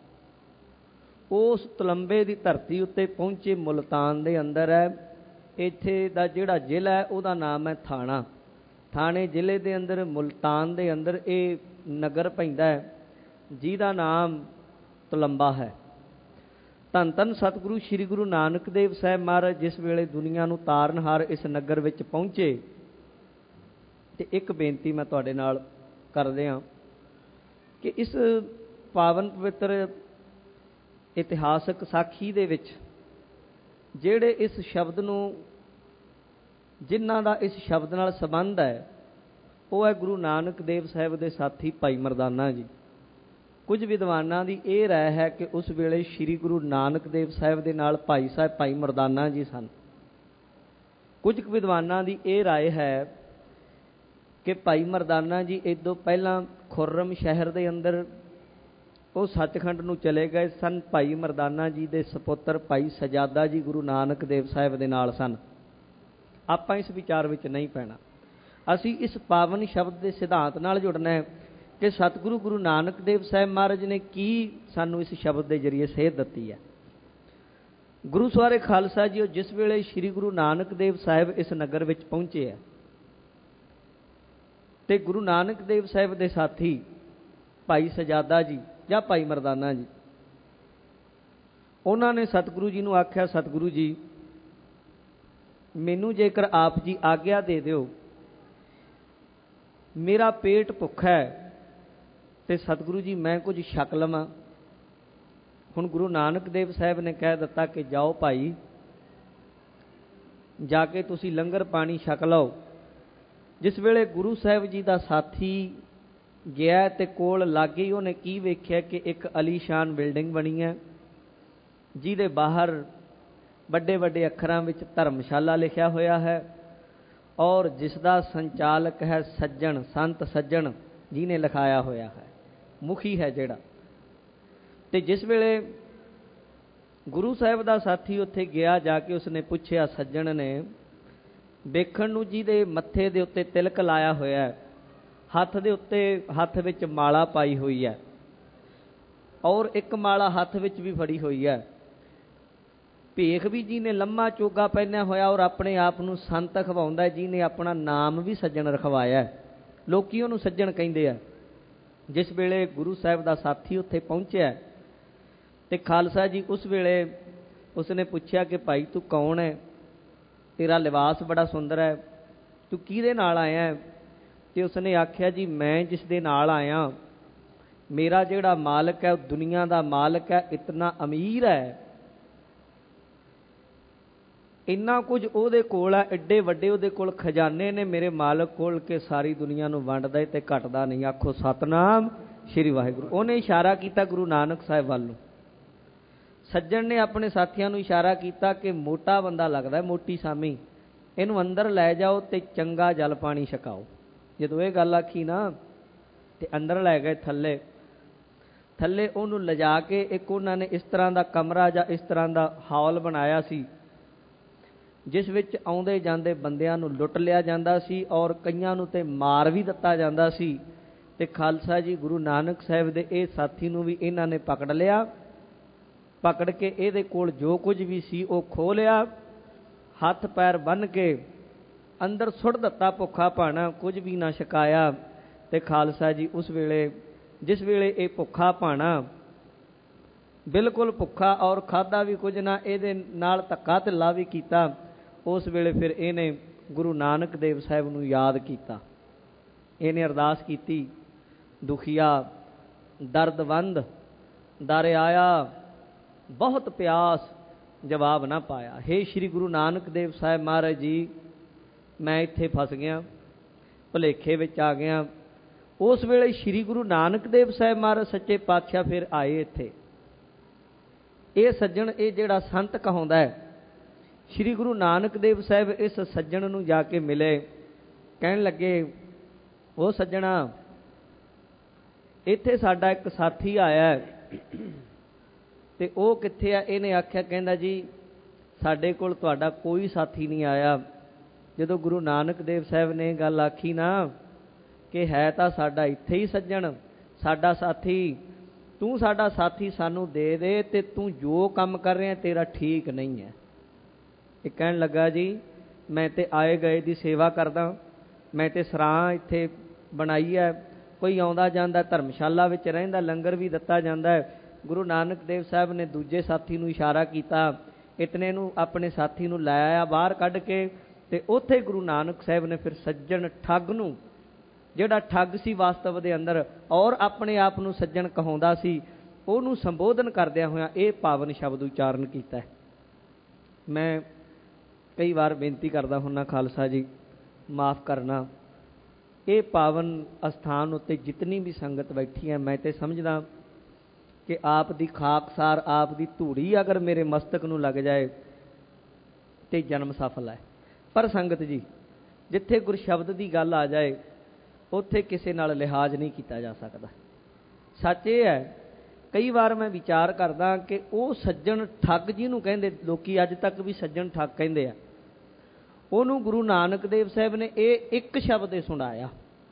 ਉਸ ਤੁਲੰਬੇ ਦੀ ਧਰਤੀ ਉੱਤੇ ਪਹੁੰਚੇ, ਮੁਲਤਾਨ ਦੇ ਅੰਦਰ ਹੈ। ਇੱਥੇ ਦਾ ਜਿਹੜਾ ਜ਼ਿਲ੍ਹਾ ਹੈ ਉਹਦਾ ਨਾਮ ਹੈ ਥਾਣਾ। ਥਾਣੇ ਜ਼ਿਲ੍ਹੇ ਦੇ ਅੰਦਰ, ਮੁਲਤਾਨ ਦੇ ਅੰਦਰ ਇਹ ਨਗਰ ਪੈਂਦਾ ਹੈ, ਜਿਹਦਾ ਨਾਮ ਤੁਲੰਬਾ ਹੈ। ਧੰਨ ਧੰਨ ਸਤਿਗੁਰੂ ਸ੍ਰੀ ਗੁਰੂ ਨਾਨਕ ਦੇਵ ਸਾਹਿਬ ਮਹਾਰਾਜ ਜਿਸ ਵੇਲੇ ਦੁਨੀਆ ਨੂੰ ਤਾਰਨਹਾਰ ਇਸ ਨਗਰ ਵਿੱਚ ਪਹੁੰਚੇ, ਤੇ ਇੱਕ ਬੇਨਤੀ ਮੈਂ ਤੁਹਾਡੇ ਨਾਲ ਕਰਦੇ ਹਾਂ ਕਿ ਇਸ ਪਾਵਨ ਪਵਿੱਤਰ ਇਤਿਹਾਸਕ ਸਾਖੀ ਦੇ ਵਿੱਚ ਜਿਹੜੇ ਇਸ ਸ਼ਬਦ ਨੂੰ, ਜਿਨ੍ਹਾਂ ਦਾ ਇਸ ਸ਼ਬਦ ਨਾਲ ਸੰਬੰਧ ਹੈ, ਉਹ ਹੈ ਗੁਰੂ ਨਾਨਕ ਦੇਵ ਸਾਹਿਬ ਦੇ ਸਾਥੀ ਭਾਈ ਮਰਦਾਨਾ ਜੀ। ਕੁਝ ਵਿਦਵਾਨਾਂ ਦੀ ਇਹ ਰਾਏ ਹੈ ਕਿ ਉਸ ਵੇਲੇ ਸ੍ਰੀ ਗੁਰੂ ਨਾਨਕ ਦੇਵ ਸਾਹਿਬ ਦੇ ਨਾਲ ਭਾਈ ਸਾਹਿਬ ਭਾਈ ਮਰਦਾਨਾ ਜੀ ਸਨ। ਕੁਝ ਵਿਦਵਾਨਾਂ ਦੀ ਇਹ ਰਾਏ ਹੈ ਕਿ ਭਾਈ ਮਰਦਾਨਾ ਜੀ ਇਦੋਂ ਪਹਿਲਾਂ ਖੁਰਮ ਸ਼ਹਿਰ ਦੇ ਅੰਦਰ ਉਹ ਸੱਚਖੰਡ ਨੂੰ ਚਲੇ ਗਏ ਸਨ। ਭਾਈ ਮਰਦਾਨਾ ਜੀ ਦੇ ਸਪੁੱਤਰ ਭਾਈ ਸਜਾਦਾ ਜੀ ਗੁਰੂ ਨਾਨਕ ਦੇਵ ਸਾਹਿਬ ਦੇ ਨਾਲ ਸਨ। ਆਪਾਂ ਇਸ ਵਿਚਾਰ ਵਿੱਚ ਨਹੀਂ ਪੈਣਾ। ਅਸੀਂ ਇਸ ਪਾਵਨ ਸ਼ਬਦ ਦੇ ਸਿਧਾਂਤ ਨਾਲ ਜੁੜਨਾ ਹੈ ਕਿ ਸਤਿਗੁਰੂ ਗੁਰੂ ਨਾਨਕ ਦੇਵ ਸਾਹਿਬ ਮਹਾਰਾਜ ਨੇ ਕੀ ਸਾਨੂੰ ਇਸ ਸ਼ਬਦ ਦੇ ਜ਼ਰੀਏ ਸੇਧ ਦਿੱਤੀ ਹੈ। ਗੁਰੂ ਸਵਾਰੇ ਖਾਲਸਾ ਜੀ, ਜਿਸ ਵੇਲੇ ਸ੍ਰੀ ਗੁਰੂ ਨਾਨਕ ਦੇਵ ਸਾਹਿਬ ਇਸ ਨਗਰ ਵਿੱਚ ਪਹੁੰਚੇ ਹੈ, ਤੇ ਗੁਰੂ ਨਾਨਕ ਦੇਵ ਸਾਹਿਬ ਦੇ ਸਾਥੀ ਭਾਈ ਸਜਾਦਾ ਜੀ ਜਾਂ ਭਾਈ ਮਰਦਾਨਾ ਜੀ, ਉਹਨਾਂ ਨੇ ਸਤਿਗੁਰੂ ਜੀ ਨੂੰ ਆਖਿਆ, ਸਤਿਗੁਰੂ ਜੀ ਮੈਨੂੰ ਜੇਕਰ ਆਪ ਜੀ ਆਗਿਆ ਦੇ ਦਿਓ, ਮੇਰਾ ਪੇਟ ਭੁੱਖਾ ਹੈ, ਤੇ ਸਤਿਗੁਰੂ ਜੀ ਮੈਂ ਕੁਝ ਛਕ ਲਵਾਂ। ਹੁਣ ਗੁਰੂ ਨਾਨਕ ਦੇਵ ਸਾਹਿਬ ਨੇ ਕਹਿ ਦਿੱਤਾ ਕਿ ਜਾਓ ਭਾਈ, ਜਾ ਕੇ ਤੁਸੀਂ ਲੰਗਰ ਪਾਣੀ ਛਕ ਲਓ। ਜਿਸ ਵੇਲੇ ਗੁਰੂ ਸਾਹਿਬ ਜੀ ਦਾ ਸਾਥੀ ਗਿਆ ਤੇ ਕੋਲ ਲਾਗੇ ਹੀ ਉਹਨੇ ਕੀ ਵੇਖਿਆ ਕਿ ਇੱਕ ਅਲੀਸ਼ਾਨ ਬਿਲਡਿੰਗ ਬਣੀ ਹੈ, ਜਿਹਦੇ ਬਾਹਰ ਵੱਡੇ ਵੱਡੇ ਅੱਖਰਾਂ ਵਿੱਚ ਧਰਮਸ਼ਾਲਾ ਲਿਖਿਆ ਹੋਇਆ ਹੈ, ਔਰ ਜਿਸ ਦਾ ਸੰਚਾਲਕ ਹੈ ਸੱਜਣ, ਸੰਤ ਸੱਜਣ ਜੀ ਨੇ ਲਿਖਾਇਆ ਹੋਇਆ ਹੈ, ਮੁਖੀ ਹੈ ਜਿਹੜਾ। ਤੇ ਜਿਸ ਵੇਲੇ ਗੁਰੂ ਸਾਹਿਬ ਦਾ ਸਾਥੀ ਉੱਥੇ ਗਿਆ, ਜਾ ਕੇ ਉਸਨੇ ਪੁੱਛਿਆ, ਸੱਜਣ ਨੇ ਵੇਖਣ ਨੂੰ ਜਿਹਦੇ ਮੱਥੇ ਦੇ ਉੱਤੇ ਤਿਲਕ ਲਾਇਆ ਹੋਇਆ ਹੈ, ਹੱਥ ਦੇ ਉੱਤੇ ਹੱਥ ਵਿੱਚ ਮਾਲਾ ਪਾਈ ਹੋਈ ਹੈ, ਔਰ ਇੱਕ ਮਾਲਾ ਹੱਥ ਵਿੱਚ ਵੀ ਫੜੀ ਹੋਈ ਹੈ, ਭੇਖ ਵੀ ਜੀ ਨੇ ਲੰਮਾ ਚੋਗਾ ਪਹਿਨਿਆ ਹੋਇਆ, ਔਰ ਆਪਣੇ ਆਪ ਨੂੰ ਸੰਤ ਅਖਵਾਉਂਦਾ, ਜੀ ਨੇ ਆਪਣਾ ਨਾਮ ਵੀ ਸੱਜਣ ਰਖਵਾਇਆ, ਲੋਕੀ ਉਹਨੂੰ ਸੱਜਣ ਕਹਿੰਦੇ ਆ। ਜਿਸ ਵੇਲੇ ਗੁਰੂ ਸਾਹਿਬ ਦਾ ਸਾਥੀ ਉੱਥੇ ਪਹੁੰਚਿਆ ਤੇ ਖਾਲਸਾ ਜੀ ਉਸ ਵੇਲੇ ਉਸਨੇ ਪੁੱਛਿਆ ਕਿ ਭਾਈ ਤੂੰ ਕੌਣ ਹੈ, ਤੇਰਾ ਲਿਬਾਸ ਬੜਾ ਸੁੰਦਰ ਹੈ, ਤੂੰ ਕਿਹਦੇ ਨਾਲ ਆਇਆ ਹੈ? ਤੇ ਉਸਨੇ ਆਖਿਆ, ਜੀ ਮੈਂ ਜਿਸ ਦੇ ਨਾਲ ਆਇਆ मेरा जिहड़ा मालिक है दुनिया का मालिक है, इतना अमीर है, इन्ना कुछ उहदे कोल है, एडे वड्डे उहदे कोल खजाने ने मेरे मालिक कोल के सारी दुनिया नूं वंडदा ते घटदा नहीं। आखो सतनाम श्री वाहिगुरू। उहने इशारा किया गुरु नानक साहिब वाल नूं। सज्जण ने अपने साथियों नूं इशारा किया कि मोटा बंदा लगदा है, मोटी सामी, इहनूं अंदर लै जाओ ते चंगा जल पानी छकाओ। जदों ये गल आखी ना ते अंदर लै गए थल्ले थल्ले उहनूं लिजा के एक उन्हां ने इस तरह का कमरा जां इस तरह का हॉल बनाया सी जिस विच आउंदे जांदे बंदियां नूं लुट लिया जांदा सी और कईयां नूं ते मार भी दित्ता जांदा सी। ते खालसा जी गुरु नानक साहिब दे इह साथी नूं भी इन्हां ने पकड़ लिया, पकड़ के इहदे कोल जो कुछ भी सी वो खो लिया, हथ पैर बन के अंदर सुट दिता भुखा भाना, कुछ भी ना छकाया। ते खालसा जी उस वेले जिस वेले ये भुखा भाना बिल्कुल भुखा और खादा भी कुछ ना, इहदे नाल धक्का धिल्ला भी कीता, उस वेले फिर इहने गुरु नानक देव साहिब नूं याद कीता। इहने अरदास कीती, दुखिया दर्दवंद दर आया बहुत प्यास जवाब ना पाया। हे श्री गुरु नानक देव साहिब महाराज जी, मैं इत्थे फस गया, भुलेखे विच आ गया। उस वेले श्री गुरु नानक देव साहिब महाराज सच्चे पातशाह फिर आए इत्थे। ये सज्जण ये जिहड़ा संत कहाउंदा है, श्री गुरु नानक देव साहिब इस सज्जण नूं जाके मिले, कहण लगे, वो सज्जणा इत्थे साडा एक साथी आया है ते वो कित्थे आ? इहने आख्या, कहंदा जी साडे कोल तुहाडा कोई साथी नहीं आया। जदों गुरु नानक देव साहिब ने गल आखी ना कि है तां साडा इत्थे ही सज्जण, साडा साथी, तू साडा साथी सानू दे दे ते तू जो काम कर रहा तेरा ठीक नहीं है। ये कहण लगा, जी मैं ते आए गए दी सेवा करदा, मैं ते सराह इत्थे बनाई है, कोई आउंदा जांदा धर्मशाला विच रहिंदा, लंगर भी दिता जांदा है। गुरु नानक देव साहिब ने दूजे साथी नूं इशारा किया, इतने नूं अपने साथी नूं लै आया बाहर कढ के, ते उत्थे गुरु नानक साहिब ने फिर सज्जण ठग नूं, जिहड़ा ठग सी वास्तव दे अंदर और अपने आप नूं सज्जण कहाउंदा सी, उहनूं संबोधन करदिआं होइआं ये पावन शब्द उचारण कीता है। मैं कई बार बेनती करदा हुन्ना, खालसा जी माफ़ करना, ये पावन अस्थान उत्ते जितनी भी संगत बैठी है, मैं तो समझदा कि आप दी खाकसार आप दी धूड़ी अगर मेरे मस्तक नूं लग जाए तो जन्म सफल है। पर संगत जी जिथे गुरशब्द की गल आ जाए उत्थे किसी नाल लिहाज नहीं किया जा सकता। सच ये है, कई बार मैं विचार करदा कि वो सज्जण ठग जिहनूं कहंदे लोकी अज तक भी सज्जण ठग कहंदे आ, उहनूं गुरु नानक देव साहिब ने ये एक शब्द सुनाया,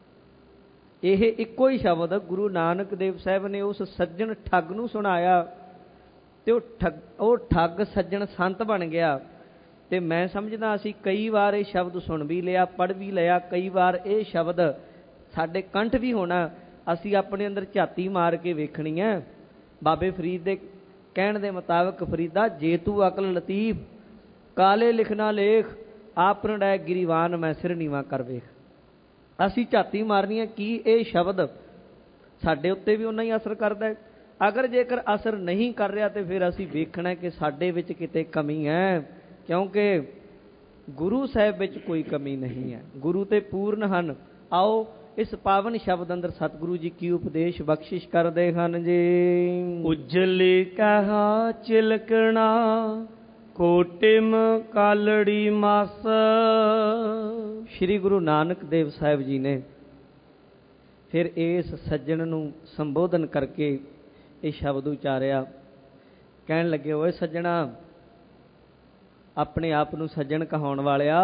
यह इक्को ही शब्द गुरु नानक देव साहिब ने उस सज्जण ठग नूं सुनाया, तो ठग वो ठग सज्जण संत बन गया। तो मैं समझदा असीं कई बार ये शब्द सुन भी लिया, पढ़ भी लिया, कई बार ये शब्द साडे कंठ भी होना, असीं अपने अंदर झाती मार के वेखनी है। बाबे फरीद दे कहण दे मुताबिक, फरीदा जे तू अकल लतीफ काले लिखना लेख, आप रंडाए गिरीवान मैं सिर नीवा कर वेख। असीं झाती मारनी है कि ये शब्द साडे उत्ते भी उन्ना ही असर करदा है। अगर जेकर असर नहीं कर रहा तो फिर असीं वेखना है कि साडे विच किते कमी है, क्योंकि गुरु साहिब विच कोई कमी नहीं है, गुरु ते पूर्ण हन। आओ इस पावन शब्द अंदर सतगुरु जी की उपदेश बख्शिश करदे हन जी। उज्जल कहा चिलकना कोटिम कालड़ी मास। श्री गुरु नानक देव साहिब जी ने फिर इस सज्जन नूं संबोधन करके ये शब्द उचारिया, कहन लगे, ओए सज्जणा, अपने आप नूं सज्जण कहाउण वालिया,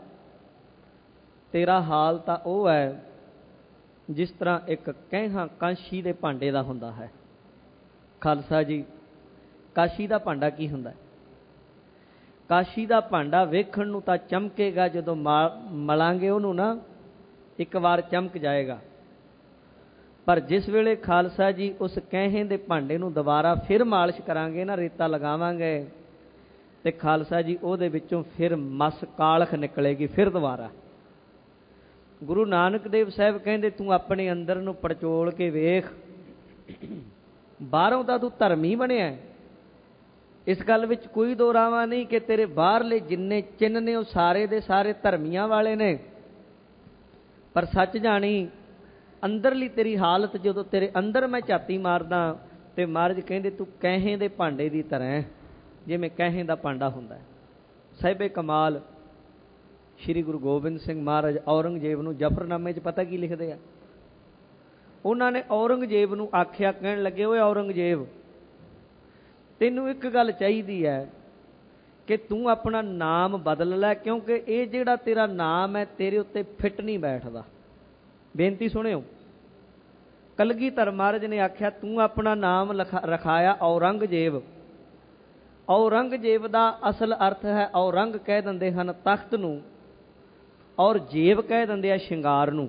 तेरा हाल तां ओह है जिस तरह एक कहना कांशी दे भांडे दा हुंदा है। खालसा जी, काशी दा भांडा की हुंदा है? काशी दा भांडा वेखण नूं तां चमकेगा, जदों मलांगे उहनूं ना एक बार चमक जाएगा, पर जिस वेले खालसा जी उस कहे दे भांडे नूं दोबारा फिर मालिश करांगे ना, रेता लगावांगे, ते खालसा जी उहदे विचों फिर मस कालख निकलेगी फिर दोबारा। गुरु नानक देव साहिब कहंदे, तू अपने अंदर नूं पड़चोल के वेख, ਬਾਹਰੋਂ ਤਾਂ ਤੂੰ ਧਰਮੀ ਬਣਿਆ, ਇਸ ਗੱਲ ਵਿੱਚ ਕੋਈ ਦੋ ਰਾਵਾਂ ਨਹੀਂ ਕਿ ਤੇਰੇ ਬਾਹਰਲੇ ਜਿੰਨੇ ਚਿੰਨ੍ਹ ਨੇ ਉਹ ਸਾਰੇ ਦੇ ਸਾਰੇ ਧਰਮੀਆਂ ਵਾਲੇ ਨੇ। ਪਰ ਸੱਚ ਜਾਣੀ ਅੰਦਰਲੀ ਤੇਰੀ ਹਾਲਤ, ਜਦੋਂ ਤੇਰੇ ਅੰਦਰ ਮੈਂ ਝਾਤੀ ਮਾਰਦਾ ਤੇ ਮਹਾਰਾਜ ਕਹਿੰਦੇ ਤੂੰ ਕੈਂਹੇ ਦੇ ਭਾਂਡੇ ਦੀ ਤਰ੍ਹਾਂ, ਜਿਵੇਂ ਕੈਂਹੇ ਦਾ ਭਾਂਡਾ ਹੁੰਦਾ। ਸਾਹਿਬੇ ਕਮਾਲ ਸ਼੍ਰੀ ਗੁਰੂ ਗੋਬਿੰਦ ਸਿੰਘ ਮਹਾਰਾਜ ਔਰੰਗਜ਼ੇਬ ਨੂੰ ਜ਼ਫਰਨਾਮੇ 'ਚ ਪਤਾ ਕੀ ਲਿਖਦੇ ਆ? ਉਹਨਾਂ ਨੇ ਔਰੰਗਜ਼ੇਬ ਨੂੰ ਆਖਿਆ, ਕਹਿਣ ਲੱਗੇ ਓਏ ਔਰੰਗਜ਼ੇਬ, ਤੈਨੂੰ ਇੱਕ ਗੱਲ ਚਾਹੀਦੀ ਹੈ ਕਿ ਤੂੰ ਆਪਣਾ ਨਾਮ ਬਦਲ ਲੈ, ਕਿਉਂਕਿ ਇਹ ਜਿਹੜਾ ਤੇਰਾ ਨਾਮ ਹੈ ਤੇਰੇ ਉੱਤੇ ਫਿੱਟ ਨਹੀਂ ਬੈਠਦਾ। ਬੇਨਤੀ ਸੁਣਿਓ, ਕਲਗੀਧਰ ਮਹਾਰਾਜ ਨੇ ਆਖਿਆ ਤੂੰ ਆਪਣਾ ਨਾਮ ਲਖਾ ਰਖਾਇਆ ਔਰੰਗਜ਼ੇਬ। ਔਰੰਗਜ਼ੇਬ ਦਾ ਅਸਲ ਅਰਥ ਹੈ, ਔਰੰਗ ਕਹਿ ਦਿੰਦੇ ਹਨ ਤਖਤ ਨੂੰ, ਔਰ ਜੇਬ ਕਹਿ ਦਿੰਦੇ ਆ ਸ਼ਿੰਗਾਰ ਨੂੰ।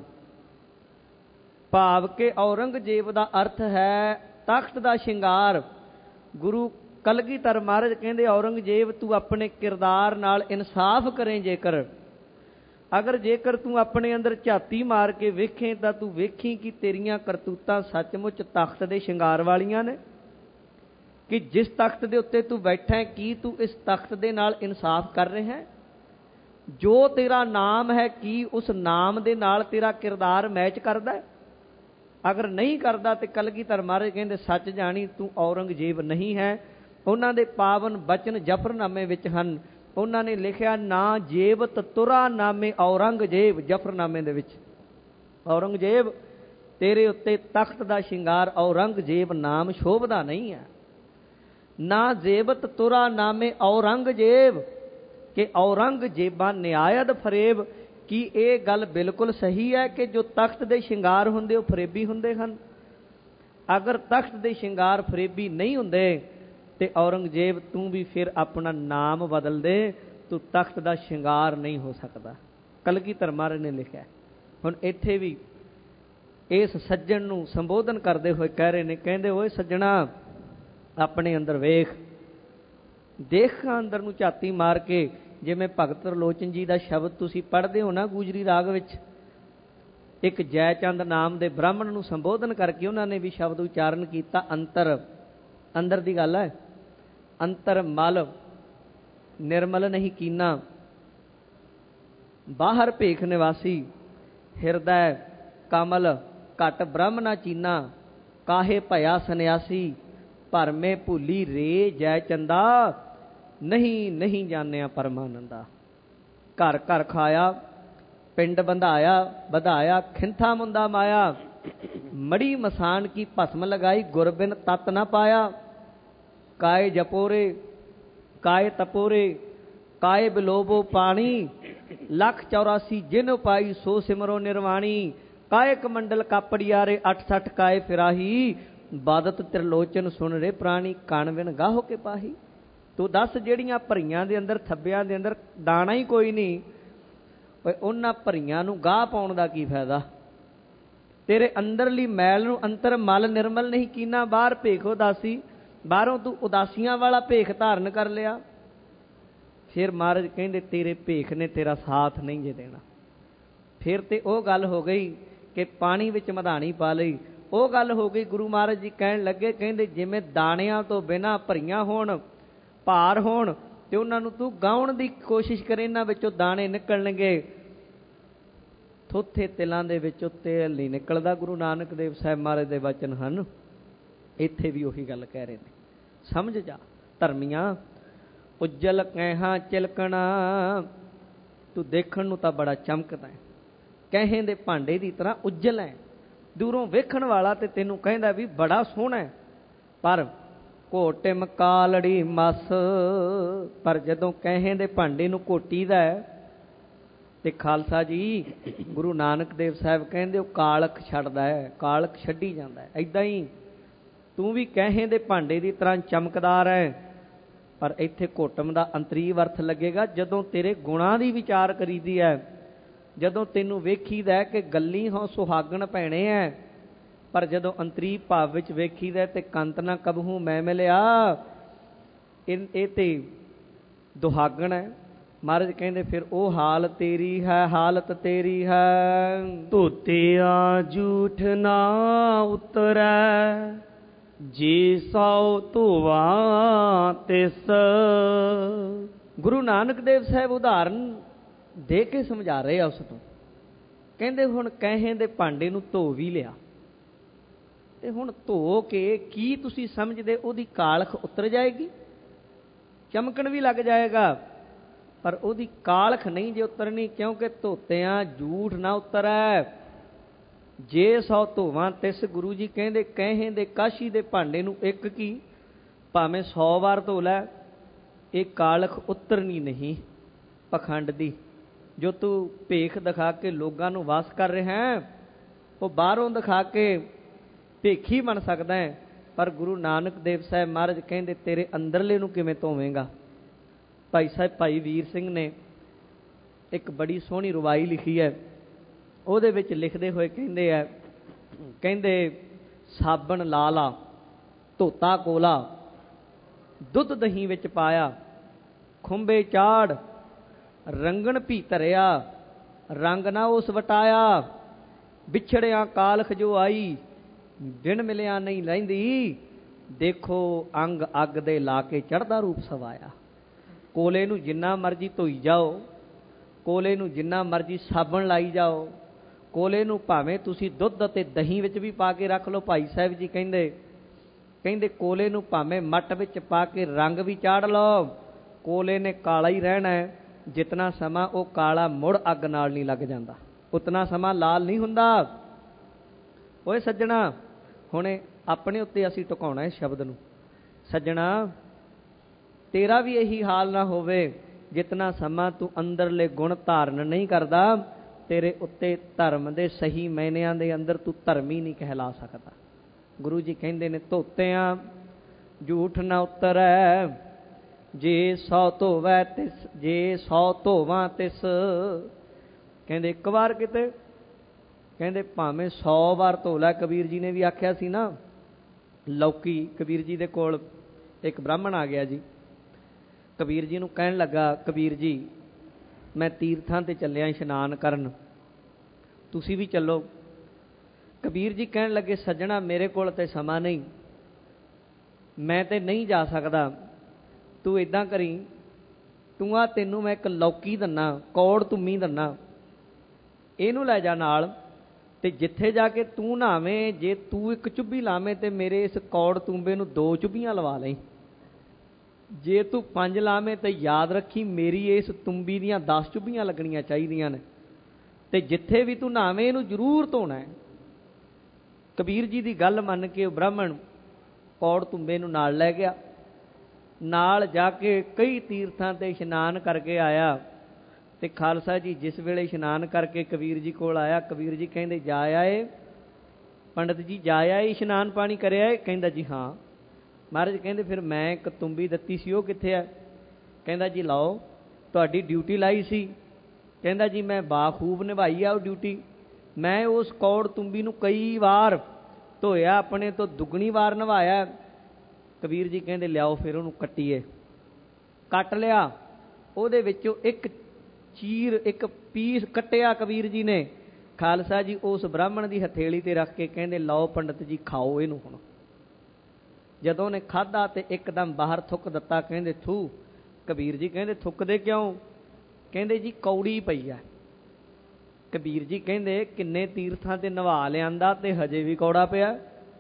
ਭਾਵ ਕਿ ਔਰੰਗਜ਼ੇਬ ਦਾ ਅਰਥ ਹੈ ਤਖਤ ਦਾ ਸ਼ਿੰਗਾਰ। ਗੁਰੂ ਕਲਗੀਧਰ ਮਹਾਰਾਜ ਕਹਿੰਦੇ ਔਰੰਗਜ਼ੇਬ ਤੂੰ ਆਪਣੇ ਕਿਰਦਾਰ ਨਾਲ ਇਨਸਾਫ ਕਰੇ, ਜੇਕਰ ਅਗਰ ਜੇਕਰ ਤੂੰ ਆਪਣੇ ਅੰਦਰ ਝਾਤੀ ਮਾਰ ਕੇ ਵੇਖੇ ਤਾਂ ਤੂੰ ਵੇਖੀ ਕਿ ਤੇਰੀਆਂ ਕਰਤੂਤਾਂ ਸੱਚਮੁੱਚ ਤਖਤ ਦੇ ਸ਼ਿੰਗਾਰ ਵਾਲੀਆਂ ਨੇ, ਕਿ ਜਿਸ ਤਖਤ ਦੇ ਉੱਤੇ ਤੂੰ ਬੈਠਾ ਹੈ ਕੀ ਤੂੰ ਇਸ ਤਖਤ ਦੇ ਨਾਲ ਇਨਸਾਫ ਕਰ ਰਿਹਾ ਹੈ? ਜੋ ਤੇਰਾ ਨਾਮ ਹੈ ਕੀ ਉਸ ਨਾਮ ਦੇ ਨਾਲ ਤੇਰਾ ਕਿਰਦਾਰ ਮੈਚ ਕਰਦਾ? ਅਗਰ ਨਹੀਂ ਕਰਦਾ ਤੇ ਕਲਗੀਧਰ ਮਹਾਰਾਜ ਕਹਿੰਦੇ ਸੱਚ ਜਾਣੀ ਤੂੰ ਔਰੰਗਜ਼ੇਬ ਨਹੀਂ ਹੈ। ਉਹਨਾਂ ਦੇ ਪਾਵਨ ਬਚਨ ਜ਼ਫਰਨਾਮੇ ਵਿੱਚ ਹਨ। ਉਹਨਾਂ ਨੇ ਲਿਖਿਆ ਨਾ ਜੇਬਤ ਤੁਰਾ ਨਾਮੇ ਔਰੰਗਜ਼ੇਬ। ਜ਼ਫਰਨਾਮੇ ਦੇ ਵਿੱਚ ਔਰੰਗਜ਼ੇਬ ਤੇਰੇ ਉੱਤੇ ਤਖਤ ਦਾ ਸ਼ਿੰਗਾਰ ਔਰੰਗਜ਼ੇਬ ਨਾਮ ਸ਼ੋਭਦਾ ਨਹੀਂ ਹੈ। ਨਾ ਜੇਬਤ ਤੁਰਾ ਨਾਮੇ ਔਰੰਗਜ਼ੇਬ, ਕਿ ਔਰੰਗਜ਼ੇਬਾਂ ਨਿਆਇਦ ਫਰੇਬ। ਕੀ ਇਹ ਗੱਲ ਬਿਲਕੁਲ ਸਹੀ ਹੈ ਕਿ ਜੋ ਤਖਤ ਦੇ ਸ਼ਿੰਗਾਰ ਹੁੰਦੇ ਉਹ ਫਰੇਬੀ ਹੁੰਦੇ ਹਨ? ਅਗਰ ਤਖਤ ਦੇ ਸ਼ਿੰਗਾਰ ਫਰੇਬੀ ਨਹੀਂ ਹੁੰਦੇ ਤੇ ਔਰੰਗਜ਼ੇਬ ਤੂੰ ਵੀ ਫਿਰ ਆਪਣਾ ਨਾਮ ਬਦਲ ਦੇ, ਤੂੰ ਤਖਤ ਦਾ ਸ਼ਿੰਗਾਰ ਨਹੀਂ ਹੋ ਸਕਦਾ। ਕਲਗੀਧਰ ਮਹਾਰਾਜ ਨੇ ਲਿਖਿਆ। ਹੁਣ ਇੱਥੇ ਵੀ ਇਸ ਸੱਜਣ ਨੂੰ ਸੰਬੋਧਨ ਕਰਦੇ ਹੋਏ ਕਹਿ ਰਹੇ ਨੇ, ਕਹਿੰਦੇ ਓਏ ਸੱਜਣਾ ਆਪਣੇ ਅੰਦਰ ਵੇਖ, ਦੇਖ ਅੰਦਰ ਨੂੰ ਝਾਤੀ ਮਾਰ ਕੇ। ਜਿਵੇਂ ਭਗਤ ਤਰਲੋਚਨ ਜੀ ਦਾ ਸ਼ਬਦ ਤੁਸੀਂ ਪੜ੍ਹਦੇ ਹੋ ਨਾ ਗੁਜਰੀ ਰਾਗ ਵਿੱਚ, ਇੱਕ ਜੈਚੰਦ ਨਾਮ ਦੇ ਬ੍ਰਾਹਮਣ ਨੂੰ ਸੰਬੋਧਨ ਕਰਕੇ ਉਹਨਾਂ ਨੇ ਵੀ ਸ਼ਬਦ ਉਚਾਰਨ ਕੀਤਾ ਅੰਤਰ। ਅੰਦਰ ਦੀ ਗੱਲ ਹੈ, ਅੰਤਰ ਮਲ ਨਿਰਮਲ ਨਹੀਂ ਕੀਨਾ, ਬਾਹਰ ਭੇਖ ਨਿਵਾਸੀ, ਹਿਰਦੈ ਕਮਲ ਘਟ ਬ੍ਰਹਮ ਨਾ ਚੀਨਾ, ਕਾਹੇ ਭਇਆ ਸੰਨਿਆਸੀ, ਭਰਮੇ ਭੁੱਲੀ ਰੇ ਜੈ ਚੰਦਾ, ਨਹੀਂ ਨਹੀਂ ਜਾਣਿਆ ਪਰਮਾਨੰਦਾ। ਘਰ ਘਰ ਖਾਇਆ, ਪਿੰਡ ਬੰਧਾਇਆ ਵਧਾਇਆ, ਖਿੰਥਾ ਮੁੰਦਾ ਮਾਇਆ, ਮੜੀ ਮਸਾਨ ਕੀ ਭਸਮ ਲਗਾਈ, ਗੁਰਬਿਨ ਤਤ ਨਾ ਪਾਇਆ। ਕਾਏ ਜਪੋਰੇ ਕਾਏ ਤਪੋਰੇ ਕਾਏ ਬਿਲੋਬੋ ਪਾਣੀ, ਲੱਖ ਚੌਰਾਸੀ ਜਿਨ ਪਾਈ ਸੋ ਸਿਮਰੋ ਨਿਰਵਾਣੀ। ਕਾਏ ਕਮੰਡਲ ਕਾਪੜਿਆਰੇ ਅੱਠ ਸੱਠ ਕਾਏ ਫਿਰਾਹੀ, ਬਾਦਤ ਤ੍ਰਿਲੋਚਨ ਸੁਣ ਰੇ ਪ੍ਰਾਣੀ, ਕਣ ਵਿਨ ਗਾਹੋ ਕੇ ਪਾਹੀ। ਤੂੰ ਦੱਸ ਜਿਹੜੀਆਂ ਭਰੀਆਂ ਦੇ ਅੰਦਰ ਥੱਬਿਆਂ ਦੇ ਅੰਦਰ ਦਾਣਾ ਹੀ ਕੋਈ ਨਹੀਂ, ਉਹਨਾਂ ਭਰੀਆਂ ਨੂੰ ਗਾਹ ਪਾਉਣ ਦਾ ਕੀ ਫਾਇਦਾ? ਤੇਰੇ ਅੰਦਰਲੀ ਮੈਲ ਨੂੰ ਅੰਤਰ ਮਲ ਨਿਰਮਲ ਨਹੀਂ ਕੀਨਾ, ਬਾਹਰ ਭੇਖ ਉਦਾਸੀ, ਬਾਹਰੋਂ ਤੂੰ ਉਦਾਸੀਆਂ ਵਾਲਾ ਭੇਖ ਧਾਰਨ ਕਰ ਲਿਆ। ਫਿਰ ਮਹਾਰਾਜ ਕਹਿੰਦੇ ਤੇਰੇ ਭੇਖ ਨੇ ਤੇਰਾ ਸਾਥ ਨਹੀਂ ਜੇ ਦੇਣਾ। ਫਿਰ ਤੇ ਉਹ ਗੱਲ ਹੋ ਗਈ ਕਿ ਪਾਣੀ ਵਿੱਚ ਮਧਾਣੀ ਪਾ ਲਈ। ਉਹ ਗੱਲ ਹੋ ਗਈ ਗੁਰੂ ਮਹਾਰਾਜ ਜੀ ਕਹਿਣ ਲੱਗੇ, ਕਹਿੰਦੇ ਜਿਵੇਂ ਦਾਣਿਆਂ ਤੋਂ ਬਿਨਾਂ ਭਰੀਆਂ ਹੋਣ, ਭਾਰ ਹੋਣ, ਤੇ ਉਹਨਾਂ ਨੂੰ ਤੂੰ ਗਾਉਣ ਦੀ ਕੋਸ਼ਿਸ਼ ਕਰੇ, ਇਹਨਾਂ ਵਿੱਚੋਂ ਦਾਣੇ ਨਿਕਲਣਗੇ। ਥੋਥੇ ਤਿਲਾਂ ਦੇ ਵਿੱਚੋਂ ਤੇਲ ਨਹੀਂ ਨਿਕਲਦਾ। ਗੁਰੂ ਨਾਨਕ ਦੇਵ ਸਾਹਿਬ ਮਹਾਰਾਜ ਦੇ ਵਚਨ ਹਨ। ਇੱਥੇ ਵੀ ਉਹੀ ਗੱਲ ਕਹਿ ਰਹੇ ਨੇ, ਸਮਝ ਜਾ ਧਰਮੀਆਂ। ਉੱਜਲ ਕੈਹਾਂ ਚਿਲਕਣਾ, ਤੂੰ ਦੇਖਣ ਨੂੰ ਤਾਂ ਬੜਾ ਚਮਕਦਾ ਹੈ, ਕੈਹੇ ਦੇ ਭਾਂਡੇ ਦੀ ਤਰ੍ਹਾਂ ਉੱਜਲ ਹੈ। ਦੂਰੋਂ ਵੇਖਣ ਵਾਲਾ ਤੇ ਤੈਨੂੰ ਕਹਿੰਦਾ ਵੀ ਬੜਾ ਸੋਹਣਾ ਹੈ, ਪਰ ਘੋਟਿਮ ਕਾਲੜੀ ਮਸ, ਪਰ ਜਦੋਂ ਕੈਹੇ ਦੇ ਭਾਂਡੇ ਨੂੰ ਘੋਟੀਦਾ ਤੇ ਖਾਲਸਾ ਜੀ ਗੁਰੂ ਨਾਨਕ ਦੇਵ ਸਾਹਿਬ ਕਹਿੰਦੇ ਉਹ ਕਾਲਖ ਛੱਡਦਾ ਹੈ, ਕਾਲਖ ਛੱਡੀ ਜਾਂਦਾ ਹੈ। ਏਦਾਂ ਹੀ ਤੂੰ ਵੀ ਕੈਹੇ ਦੇ ਭਾਂਡੇ ਦੀ ਤਰ੍ਹਾਂ ਚਮਕਦਾਰ ਹੈ। ਪਰ ਇੱਥੇ ਘੋਟਮ ਦਾ ਅੰਤਰੀਵ ਅਰਥ ਲੱਗੇਗਾ ਜਦੋਂ ਤੇਰੇ ਗੁਣਾਂ ਦੀ ਵਿਚਾਰ ਕਰੀਦੀ ਹੈ, ਜਦੋਂ ਤੈਨੂੰ ਵੇਖੀਦਾ ਕਿ ਗੱਲੀ ਹੋਂ ਸੁਹਾਗਣ ਭੈਣੇ ਹੈ, ਪਰ ਜਦੋਂ ਅੰਤਰੀ ਭਾਵ ਵਿੱਚ ਵੇਖੀਦਾ ਤੇ ਕੰਤ ਨਾ ਕਬਹੂ ਮੈਂ ਮਿਲਿਆ, ਇਹ ਇਹ ਤੇ ਦੁਹਾਗਣ ਹੈ। ਮਹਾਰਾਜ ਕਹਿੰਦੇ ਫਿਰ ਉਹ ਹਾਲ ਤੇਰੀ ਹੈ, ਹਾਲਤ ਤੇਰੀ ਹੈ। ਧੋਤਿਆ ਝੂਠ ਨਾ ਉਤਰੈ ਜੀ ਸੌ ਧੋਵਾਂ ਤਿਸ। ਗੁਰੂ ਨਾਨਕ ਦੇਵ ਸਾਹਿਬ ਉਦਾਹਰਨ ਦੇ ਕੇ ਸਮਝਾ ਰਹੇ ਆ ਉਸ ਤੋਂ। ਕਹਿੰਦੇ ਹੁਣ ਕਹੇ ਦੇ ਭਾਂਡੇ ਨੂੰ ਧੋ ਵੀ ਲਿਆ, ਤੇ ਹੁਣ ਧੋ ਕੇ ਕੀ ਤੁਸੀਂ ਸਮਝਦੇ ਉਹਦੀ ਕਾਲਖ ਉਤਰ ਜਾਏਗੀ? ਚਮਕਣ ਵੀ ਲੱਗ ਜਾਏਗਾ, ਪਰ ਉਹਦੀ ਕਾਲਖ ਨਹੀਂ ਜੇ ਉਤਰਨੀ, ਕਿਉਂਕਿ ਧੋਤਿਆਂ ਝੂਠ ਨਾ ਉਤਰੈ। ਜੇ ਸੌ ਧੋਵਾਂ ਤਿਸ, ਗੁਰੂ ਜੀ ਕਹਿੰਦੇ ਕਹੇ ਦੇ ਕਾਸ਼ੀ ਦੇ ਭਾਂਡੇ ਨੂੰ ਇੱਕ ਕੀ ਭਾਵੇਂ ਸੌ ਵਾਰ ਧੋ ਲੈ, ਇਹ ਕਾਲਖ ਉਤਰਨੀ ਨਹੀਂ। ਪਖੰਡ ਦੀ ਜੋ ਤੂੰ ਭੇਖ ਦਿਖਾ ਕੇ ਲੋਕਾਂ ਨੂੰ ਵਾਸ ਕਰ ਰਿਹਾ ਹੈ, ਉਹ ਬਾਹਰੋਂ ਦਿਖਾ ਕੇ ਭੇਖੀ ਬਣ ਸਕਦਾ ਹੈ, ਪਰ ਗੁਰੂ ਨਾਨਕ ਦੇਵ ਸਾਹਿਬ ਮਹਾਰਾਜ ਕਹਿੰਦੇ ਤੇਰੇ ਅੰਦਰਲੇ ਨੂੰ ਕਿਵੇਂ ਧੋਵੇਂਗਾ? ਭਾਈ ਸਾਹਿਬ ਭਾਈ ਵੀਰ ਸਿੰਘ ਨੇ ਇੱਕ ਬੜੀ ਸੋਹਣੀ ਰਵਾਈ ਲਿਖੀ ਹੈ, ਉਹਦੇ ਵਿੱਚ ਲਿਖਦੇ ਹੋਏ ਕਹਿੰਦੇ ਹੈ, ਕਹਿੰਦੇ ਸਾਬਣ ਲਾ ਲਾ ਧੋਤਾ ਕੋਲਾ, ਦੁੱਧ ਦਹੀਂ ਵਿੱਚ ਪਾਇਆ, ਖੁੰਬੇ ਚਾੜ ਰੰਗਣ ਭੀ ਧਰਿਆ, ਰੰਗ ਨਾ ਉਸ ਵਟਾਇਆ, ਵਿਛੜਿਆ ਕਾਲਖ ਜੋ ਆਈ, ਬਿਨ ਮਿਲਿਆ ਨਹੀਂ ਲੈਂਦੀ, ਦੇਖੋ ਅੰਗ ਅੱਗ ਦੇ ਲਾ ਕੇ ਚੜ੍ਹਦਾ ਰੂਪ ਸਵਾਇਆ। ਕੋਲੇ ਨੂੰ ਜਿੰਨਾ ਮਰਜ਼ੀ ਧੋਈ ਜਾਓ, ਕੋਲੇ ਨੂੰ ਜਿੰਨਾ ਮਰਜ਼ੀ ਸਾਬਣ ਲਾਈ ਜਾਓ, ਕੋਲੇ ਨੂੰ ਭਾਵੇਂ ਤੁਸੀਂ ਦੁੱਧ ਅਤੇ ਦਹੀਂ ਵਿੱਚ ਵੀ ਪਾ ਕੇ ਰੱਖ ਲਓ। ਭਾਈ ਸਾਹਿਬ ਜੀ ਕਹਿੰਦੇ ਕਹਿੰਦੇ ਕੋਲੇ ਨੂੰ ਭਾਵੇਂ ਮੱਟ ਵਿੱਚ ਪਾ ਕੇ ਰੰਗ ਵੀ ਚਾੜ ਲਓ, ਕੋਲੇ ਨੇ ਕਾਲਾ ਹੀ ਰਹਿਣਾ ਹੈ। ਜਿਤਨਾ ਸਮਾਂ ਉਹ ਕਾਲਾ ਮੁੜ ਅੱਗ ਨਾਲ ਨਹੀਂ ਲੱਗ ਜਾਂਦਾ, ਉਤਨਾ ਸਮਾਂ ਲਾਲ ਨਹੀਂ ਹੁੰਦਾ। ਓਏ ਸੱਜਣਾ, ਹੁਣੇ ਆਪਣੇ ਉੱਤੇ ਅਸੀਂ ਟਿਕਾਉਣਾ ਇਸ ਸ਼ਬਦ ਨੂੰ। ਸੱਜਣਾ, ਤੇਰਾ ਵੀ ਇਹੀ ਹਾਲ ਨਾ ਹੋਵੇ। ਜਿਤਨਾ ਸਮਾਂ ਤੂੰ ਅੰਦਰਲੇ ਗੁਣ ਧਾਰਨ ਨਹੀਂ ਕਰਦਾ, ਤੇਰੇ ਉੱਤੇ ਧਰਮ ਦੇ ਸਹੀ ਮਾਇਨਿਆਂ ਦੇ ਅੰਦਰ ਤੂੰ ਧਰਮੀ ਨਹੀਂ ਕਹਿਲਾ ਸਕਦਾ। ਗੁਰੂ ਜੀ ਕਹਿੰਦੇ ਨੇ ਧੋਤਿਆਂ ਝੂਠ ਨਾ ਉਤਰੈ, ਜੇ ਸੌ ਧੋਵੈ ਤਿਸ, ਜੇ ਸੌ ਧੋਵਾਂ ਤਿਸ। ਕਹਿੰਦੇ ਇੱਕ ਵਾਰ ਕਿਤੇ, ਕਹਿੰਦੇ ਭਾਵੇਂ ਸੌ ਵਾਰ ਧੋ ਲੈ। ਕਬੀਰ ਜੀ ਨੇ ਵੀ ਆਖਿਆ ਸੀ ਨਾ, ਲੌਕੀ ਕਬੀਰ ਜੀ ਦੇ ਕੋਲ ਇੱਕ ਬ੍ਰਾਹਮਣ ਆ ਗਿਆ ਜੀ। ਕਬੀਰ ਜੀ ਨੂੰ ਕਹਿਣ ਲੱਗਾ, ਕਬੀਰ ਜੀ ਮੈਂ ਤੀਰਥਾਂ 'ਤੇ ਚੱਲਿਆ ਇਸ਼ਨਾਨ ਕਰਨ, ਤੁਸੀਂ ਵੀ ਚੱਲੋ। ਕਬੀਰ ਜੀ ਕਹਿਣ ਲੱਗੇ, ਸੱਜਣਾ ਮੇਰੇ ਕੋਲ ਤਾਂ ਸਮਾਂ ਨਹੀਂ, ਮੈਂ ਤਾਂ ਨਹੀਂ ਜਾ ਸਕਦਾ। ਤੂੰ ਇੱਦਾਂ ਕਰੀ, ਤੂੰ ਆ ਤੈਨੂੰ ਮੈਂ ਇੱਕ ਲੌਕੀ ਦਿੰਨਾ, ਕੌੜ ਤੁੰਮੀ ਦਿੰਨਾ, ਇਹਨੂੰ ਲੈ ਜਾ ਨਾਲ, ਤੇ ਜਿੱਥੇ ਜਾ ਕੇ ਤੂੰ ਨਹਾਵੇਂ, ਜੇ ਤੂੰ ਇੱਕ ਚੁੱਭੀ ਲਾਵੇਂ ਤੇ ਮੇਰੇ ਇਸ ਕੌੜ ਤੁੰਬੇ ਨੂੰ ਦੋ ਚੁੱਭੀਆਂ ਲਵਾ ਲਈ। ਜੇ ਤੂੰ ਪੰਜ ਲਾਵੇਂ ਤੇ ਯਾਦ ਰੱਖੀ ਮੇਰੀ ਇਸ ਤੁੰਬੀ ਦੀਆਂ ਦਸ ਚੁੱਭੀਆਂ ਲੱਗਣੀਆਂ ਚਾਹੀਦੀਆਂ ਨੇ, ਤੇ ਜਿੱਥੇ ਵੀ ਤੂੰ ਨਹਾਵੇਂ ਇਹਨੂੰ ਜ਼ਰੂਰ ਧੋਣਾ ਹੈ। ਕਬੀਰ ਜੀ ਦੀ ਗੱਲ ਮੰਨ ਕੇ ਉਹ ਬ੍ਰਾਹਮਣ ਕੌੜ ਤੁੰਬੇ ਨੂੰ ਨਾਲ ਲੈ ਗਿਆ। ਨਾਲ ਜਾ ਕੇ ਕਈ ਤੀਰਥਾਂ 'ਤੇ ਇਸ਼ਨਾਨ ਕਰਕੇ ਆਇਆ। ਤੇ ਖਾਲਸਾ ਜੀ ਜਿਸ ਵੇਲੇ ਇਸ਼ਨਾਨ ਕਰਕੇ ਕਬੀਰ ਜੀ ਕੋਲ ਆਇਆ, ਕਬੀਰ ਜੀ ਕਹਿੰਦੇ ਜਾ ਆਏ ਪੰਡਤ ਜੀ, ਜਾ ਆਏ ਇਸ਼ਨਾਨ ਪਾਣੀ ਕਰਿਆ ਏ? ਕਹਿੰਦਾ ਜੀ ਹਾਂ। ਮਹਾਰਾਜ ਕਹਿੰਦੇ ਫਿਰ ਮੈਂ ਇੱਕ ਤੁੰਬੀ ਦਿੱਤੀ ਸੀ, ਉਹ ਕਿੱਥੇ ਹੈ? ਕਹਿੰਦਾ ਜੀ ਲਾਓ, ਤੁਹਾਡੀ ਡਿਊਟੀ ਲਾਈ ਸੀ। ਕਹਿੰਦਾ ਜੀ ਮੈਂ ਬਾਖੂਬ ਨਿਭਾਈ ਆ ਉਹ ਡਿਊਟੀ। ਮੈਂ ਉਸ ਕੌੜ ਤੁੰਬੀ ਨੂੰ ਕਈ ਵਾਰ ਧੋਇਆ, ਆਪਣੇ ਤੋਂ ਦੁੱਗਣੀ ਵਾਰ ਨਿਭਾਇਆ। ਕਬੀਰ ਜੀ ਕਹਿੰਦੇ ਲਿਆਓ ਫਿਰ ਉਹਨੂੰ ਕੱਟੀਏ। ਕੱਟ ਲਿਆ, ਉਹਦੇ ਵਿੱਚੋਂ ਇੱਕ ਚੀਰ, ਇੱਕ ਪੀਸ ਕੱਟਿਆ ਕਬੀਰ ਜੀ ਨੇ। ਖਾਲਸਾ ਜੀ ਉਸ ਬ੍ਰਾਹਮਣ ਦੀ ਹਥੇਲੀ 'ਤੇ ਰੱਖ ਕੇ ਕਹਿੰਦੇ ਲਓ ਪੰਡਤ ਜੀ ਖਾਓ ਇਹਨੂੰ। ਹੁਣ ਜਦੋਂ ਉਹਨੇ ਖਾਧਾ ਤੇ ਇੱਕਦਮ ਬਾਹਰ ਥੁੱਕ ਦਿੱਤਾ। ਕਹਿੰਦੇ ਥੂ। ਕਬੀਰ ਜੀ ਕਹਿੰਦੇ ਥੁੱਕਦੇ ਕਿਉਂ? ਕਹਿੰਦੇ ਜੀ ਕੌੜੀ ਪਈ ਆ। ਕਬੀਰ ਜੀ ਕਹਿੰਦੇ ਕਿੰਨੇ ਤੀਰਥਾਂ 'ਤੇ ਨਵਾ ਲਿਆਂਦਾ ਤੇ ਹਜੇ ਵੀ ਕੌੜਾ ਪਿਆ।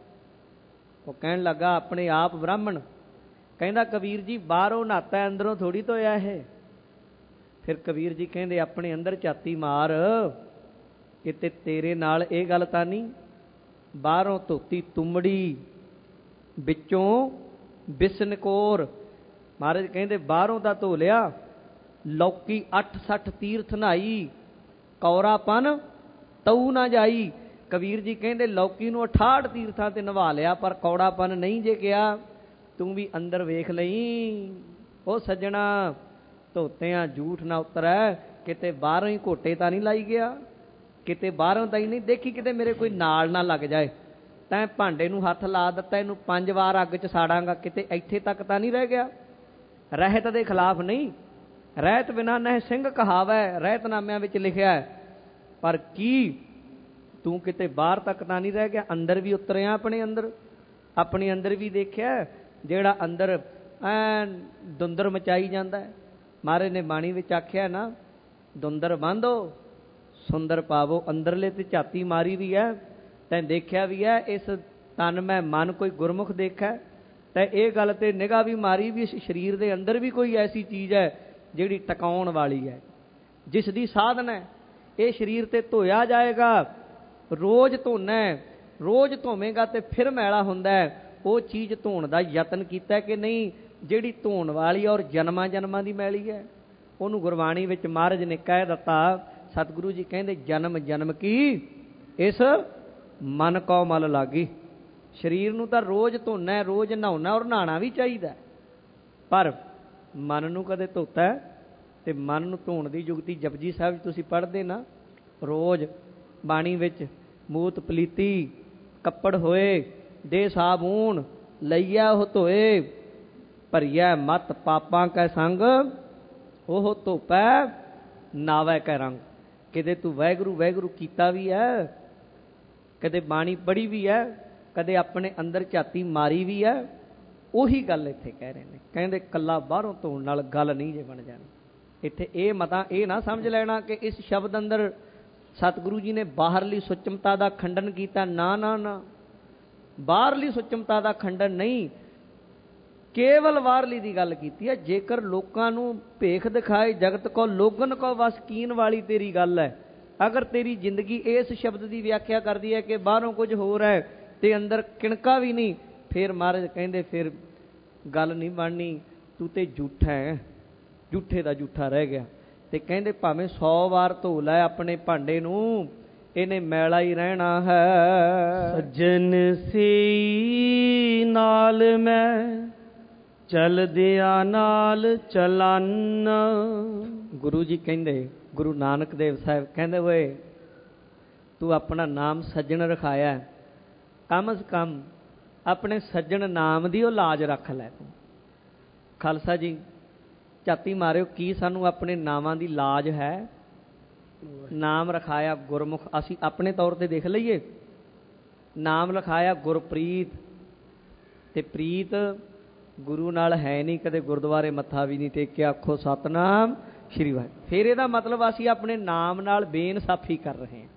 ਉਹ ਕਹਿਣ ਲੱਗਾ ਆਪਣੇ ਆਪ ਬ੍ਰਾਹਮਣ, ਕਹਿੰਦਾ ਕਬੀਰ ਜੀ ਬਾਹਰੋਂ ਨਹਾਤਾ, ਅੰਦਰੋਂ ਥੋੜ੍ਹੀ ਧੋਇਆ ਇਹ। ਫਿਰ ਕਬੀਰ ਜੀ ਕਹਿੰਦੇ ਆਪਣੇ ਅੰਦਰ ਝਾਤੀ ਮਾਰ, ਕਿਤੇ ਤੇਰੇ ਨਾਲ ਇਹ ਗੱਲ ਤਾਂ ਨਹੀਂ, ਬਾਹਰੋਂ ਧੋਤੀ ਤੁੰਮੜੀ ਵਿੱਚੋਂ ਬਿਸਨਕੋਰ। ਮਹਾਰਾਜ ਕਹਿੰਦੇ ਬਾਹਰੋਂ ਤਾਂ ਧੋ ਲਿਆ, ਲੌਕੀ ਅੱਠ ਸੱਠ ਤੀਰਥ ਨਹਾਈ, ਕੌਰਾਪਨ ਤਊ ਨਾ ਜਾਈ। ਕਬੀਰ ਜੀ ਕਹਿੰਦੇ ਲੌਕੀ ਨੂੰ ਅਠਾਹਠ ਤੀਰਥਾਂ 'ਤੇ ਨਵਾ ਲਿਆ, ਪਰ ਕੌੜਾਪਨ ਨਹੀਂ ਜੇ ਗਿਆ। ਤੂੰ ਵੀ ਅੰਦਰ ਵੇਖ ਲਈ। ਉਹ ਸੱਜਣਾ, ਧੋਤਿਆਂ ਝੂਠ ਨਾ ਉਤਰੈ, ਕਿਤੇ ਬਾਹਰੋਂ ਹੀ ਘੋਟੇ ਤਾਂ ਨਹੀਂ ਲਾਈ ਗਿਆ, ਕਿਤੇ ਬਾਹਰੋਂ ਤਾਂ ਹੀ ਨਹੀਂ ਦੇਖੀ, ਕਿਤੇ ਮੇਰੇ ਕੋਈ ਨਾਲ ਨਾ ਲੱਗ ਜਾਏ। ਤੈਂ ਭਾਂਡੇ ਨੂੰ ਹੱਥ ਲਾ ਦਿੱਤਾ, ਇਹਨੂੰ ਪੰਜ ਵਾਰ ਅੱਗ 'ਚ ਸਾੜਾਂਗਾ, ਕਿਤੇ ਇੱਥੇ ਤੱਕ ਤਾਂ ਨਹੀਂ ਰਹਿ ਗਿਆ। ਰਹਿਤ ਦੇ ਖਿਲਾਫ ਨਹੀਂ, ਰਹਿਤ ਬਿਨਾਂ ਨਹਿ ਸਿੰਘ ਕਹਾਵੈ, ਰਹਿਤਨਾਮਿਆਂ ਵਿੱਚ ਲਿਖਿਆ। ਪਰ ਕੀ ਤੂੰ ਕਿਤੇ ਬਾਹਰ ਤੱਕ ਤਾਂ ਨਹੀਂ ਰਹਿ ਗਿਆ, ਅੰਦਰ ਵੀ ਉਤਰਿਆ ਆਪਣੇ ਅੰਦਰ। अपने अंदर भी देखिया जिहड़ा अंदर ऐन दुंदर मचाई जाता है। महाराज ने बाणी विच आख्या ना, दुंदर बांधो सुंदर पावो अंदरले ते झाती मारी भी है तैं देखिया भी है। इस तन मैं मन कोई गुरमुख देखा तैं ये गल ते निगाह भी मारी भी इस शरीर के अंदर भी कोई ऐसी चीज़ है जिहड़ी टकाउण वाली है, जिस दी साधन है। ये शरीर ते धोया जाएगा, रोज़ धोना है, रोज़ धोवेगा तो फिर मैला हुंदा है। वो चीज़ धोण का यतन किया कि नहीं, जिहड़ी धोण वाली और जन्मां जन्मां दी मैली है। उहनूं गुरबाणी विच महाराज ने कह दिता, सतगुरु जी कहंदे जन्म जन्म की इस मन को मल लागी। शरीर नूं तां रोज़ धोना है, रोज़ नहाउणा और नहाना भी चाहिए, पर मन नूं कदे धोता है? ते मन नूं धोण दी जुगती जपजी साहिब तुसीं पढ़दे ना रोज़ बाणी विच, मूत पलीती कपड़ होए दे साबून लईया हो धोए, भरिया मत पापां कै संग ओह धोपै नावै कै रंग। किते तू वाहिगुरू वाहिगुरू कीता भी है, कदे बाणी पढ़ी भी है, कदे अपने अंदर झाती मारी भी है। उही गल इत्थे कह रहे हैं, कहते कला बाहरों धोण नाल गल नहीं जे बन जानी। इत्थे ये मतां ये ना समझ लेना कि इस शब्द अंदर सतगुरु जी ने बाहरली सुचमता का खंडन किया। ना ना ना, बाहरली सुचमता का खंडन नहीं, केवल बाहरली की गल की है। जेकर लोगों नूं भेख दिखाए जगत को लोगन को वस कीन वाली तेरी गल है, अगर तेरी जिंदगी इस शब्द की व्याख्या करती है कि बाहरों कुछ होर है ते अंदर किणका भी नहीं, फिर महाराज कहंदे फिर गल नहीं बननी, तू ते झूठा है, झूठे का झूठा रह गया। ते कहंदे भावें सौ बार धो लै अपने भांडे नूं, इहने मैला ही रहना है। सज्जन सी नाल मैं चल दिया नाल चलन। गुरु जी कहंदे, गुरु नानक देव साहब कहंदे वे तू अपना नाम सज्जन रखाया, कम से कम अपने सज्जन नाम की लाज रख लै तू। खालसा जी झाती मारियो की सानू अपने नामां दी लाज है? नाम रखाया गुरमुख, असी अपने तौर पर देख लईए, नाम लिखाया गुरप्रीत, ते प्रीत गुरु नाल है नहीं, कदे गुरुद्वारे मत्था भी नहीं टेकिया, आखो सतनाम श्री वाहिगुरू। फिर इहदा मतलब असी अपने नाम नाल बेइंसाफी कर रहे हैं।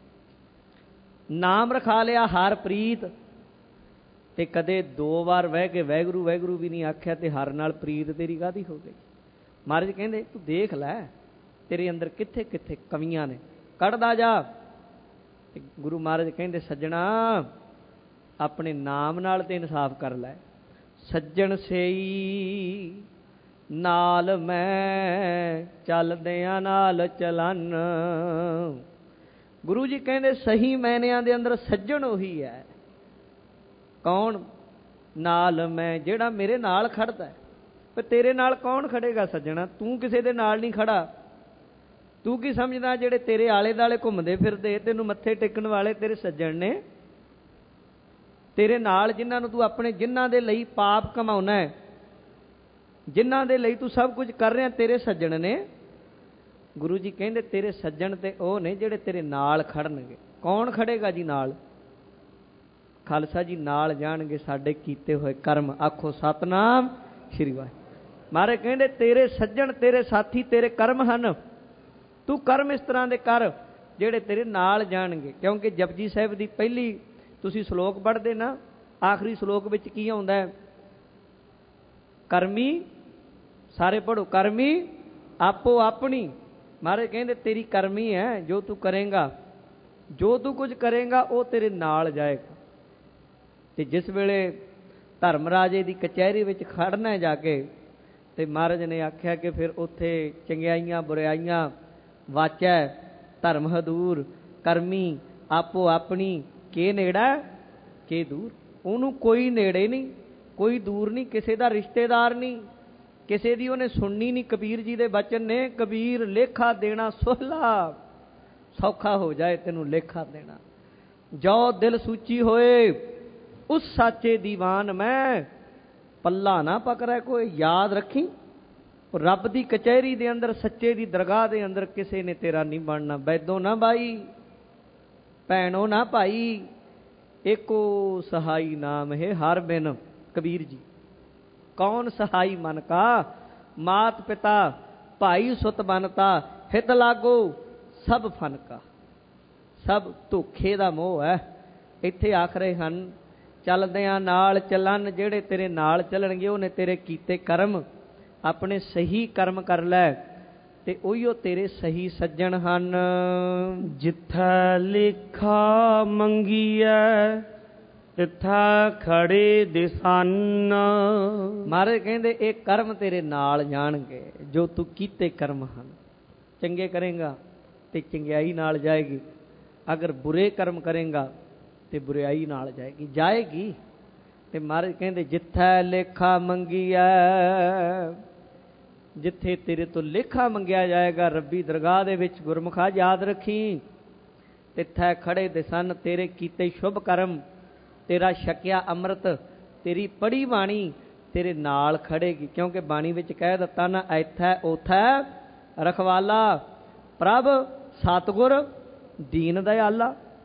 नाम रखा लिया हरप्रीत, ते कदे दो बार बह के वाहिगुरू वाहिगुरू भी नहीं आख्या, ते हर नाल प्रीत तेरी काहदी हो गई? महाराज कहंदे तू देख लै तेरे अंदर कित्थे कित्थे कमियां ने, कढ़दा जा। ते गुरु महाराज कहंदे सज्जणा अपने नाम नाल ते इंसाफ कर लै। सज्जन सेई नाल मैं चलदियां नाल चलन। गुरु जी कहंदे सही मैनिਆਂ दे अंदर सज्जन उही है। कौन? नाल मैं, जेड़ा मेरे नाल खड़दा है। पर तेरे नाल कौन खड़ेगा सज्जना? तू किसी दे नाल नहीं खड़ा। तू की समझदा जेड़े तेरे आले दाले घूमदे फिरदे तेनू मत्थे टेकण वाले तेरे सज्जन ने? तेरे नाल जिन्हां नूं तू अपने जिन्हां दे लई पाप कमाउना है, जिन्हां दे लई तू सब कुछ कर रहा, तेरे सज्जन ने। गुरु जी कहंदे तेरे सज्जन ते ओह ने जेड़े तेरे नाल खड़नगे। कौन खड़ेगा जी नाल? खालसा जी नाल जाणगे साडे कीते होए कर्म, आखो सतनाम श्री वाहिगुरू। महाराज कहंदे तेरे सज्जन तेरे साथी तेरे कर्म हन, तू कर्म इस तरह दे कर जेड़े तेरे नाल जाणगे। क्योंकि जपजी साहिब दी पहली तुसीं श्लोक पढ़दे ना, आखिरी श्लोक विच की आउंदा है? कर्मी, सारे पढ़ो, कर्मी आपो अपनी। महाराज कहंदे तेरी कर्मी है, जो तू करेगा, जो तू कुछ करेगा वो तेरे नाल जाएगा। ते जिस वेले धर्मराजे दी कचहरी विच खड़ना है जाके, ते महाराज ने आख्या कि फिर उत्थे चंगियाइयां बुराइयां वाचै, धर्म हदूर, कर्मी आपो अपनी, के नेड़ा के दूर। उन्होंने कोई नेड़े नहीं, कोई दूर नहीं, किसी का रिश्तेदार नहीं, किसी की उन्हें सुननी नहीं। कबीर जी के बचन ने, कबीर लेखा देना सोहला, सौखा हो जाए तेनू लेखा देना। जो दिल सूची होए उस साचे दीवान में, पल्ला ना पकड़े कोई। याद रखी रब की कचहरी दे अंदर, सच्चे की दरगाह दे अंदर किसी ने तेरा नहीं बनना। बैदों ना भाई, भैनों ना भाई, एको सहाई नाम है हर बिन। कबीर जी, कौन सहाई मन का, मात पिता भाई सुत बनता, हित लागो सब फन का। सब धोखे दा मोह है। इत्थे आख रहे हन चलदियां नाल चलन, ਜਿਹੜੇ तेरे नाल चलणगे ਉਹਨੇ तेरे कीते कर्म अपने सही कर्म कर लै ते उहियो तेरे सही सज्जन हन। जिथै लेखा मंगीऐ तिथै खड़े दिसन। महाराज कहंदे ਇਹ कर्म तेरे नाल जाणगे, जो तू कीते कर्म ਹਨ। ਚੰਗੇ ਕਰੇਗਾ ਤੇ ਚੰਗਿਆਈ ਨਾਲ ਜਾਏਗੀ, अगर बुरे कर्म करेगा तो बुराई नाल जाएगी जाएगी। तो महाराज कहते जिथे लेखा मंगी है, जिथे तेरे तो लेखा मंगया जाएगा रब्बी दरगाह दे विच गुरमुखा याद रखी, तिथे खड़े दिसन तेरे कीते शुभ कर्म, तेरा छकिया अमृत, तेरी पढ़ी बाणी तेरे नाल खड़ेगी। क्योंकि बाणी विच कह दिता ना, इत्थै उथै रखवाला प्रभ सतगुर दीन दयाला।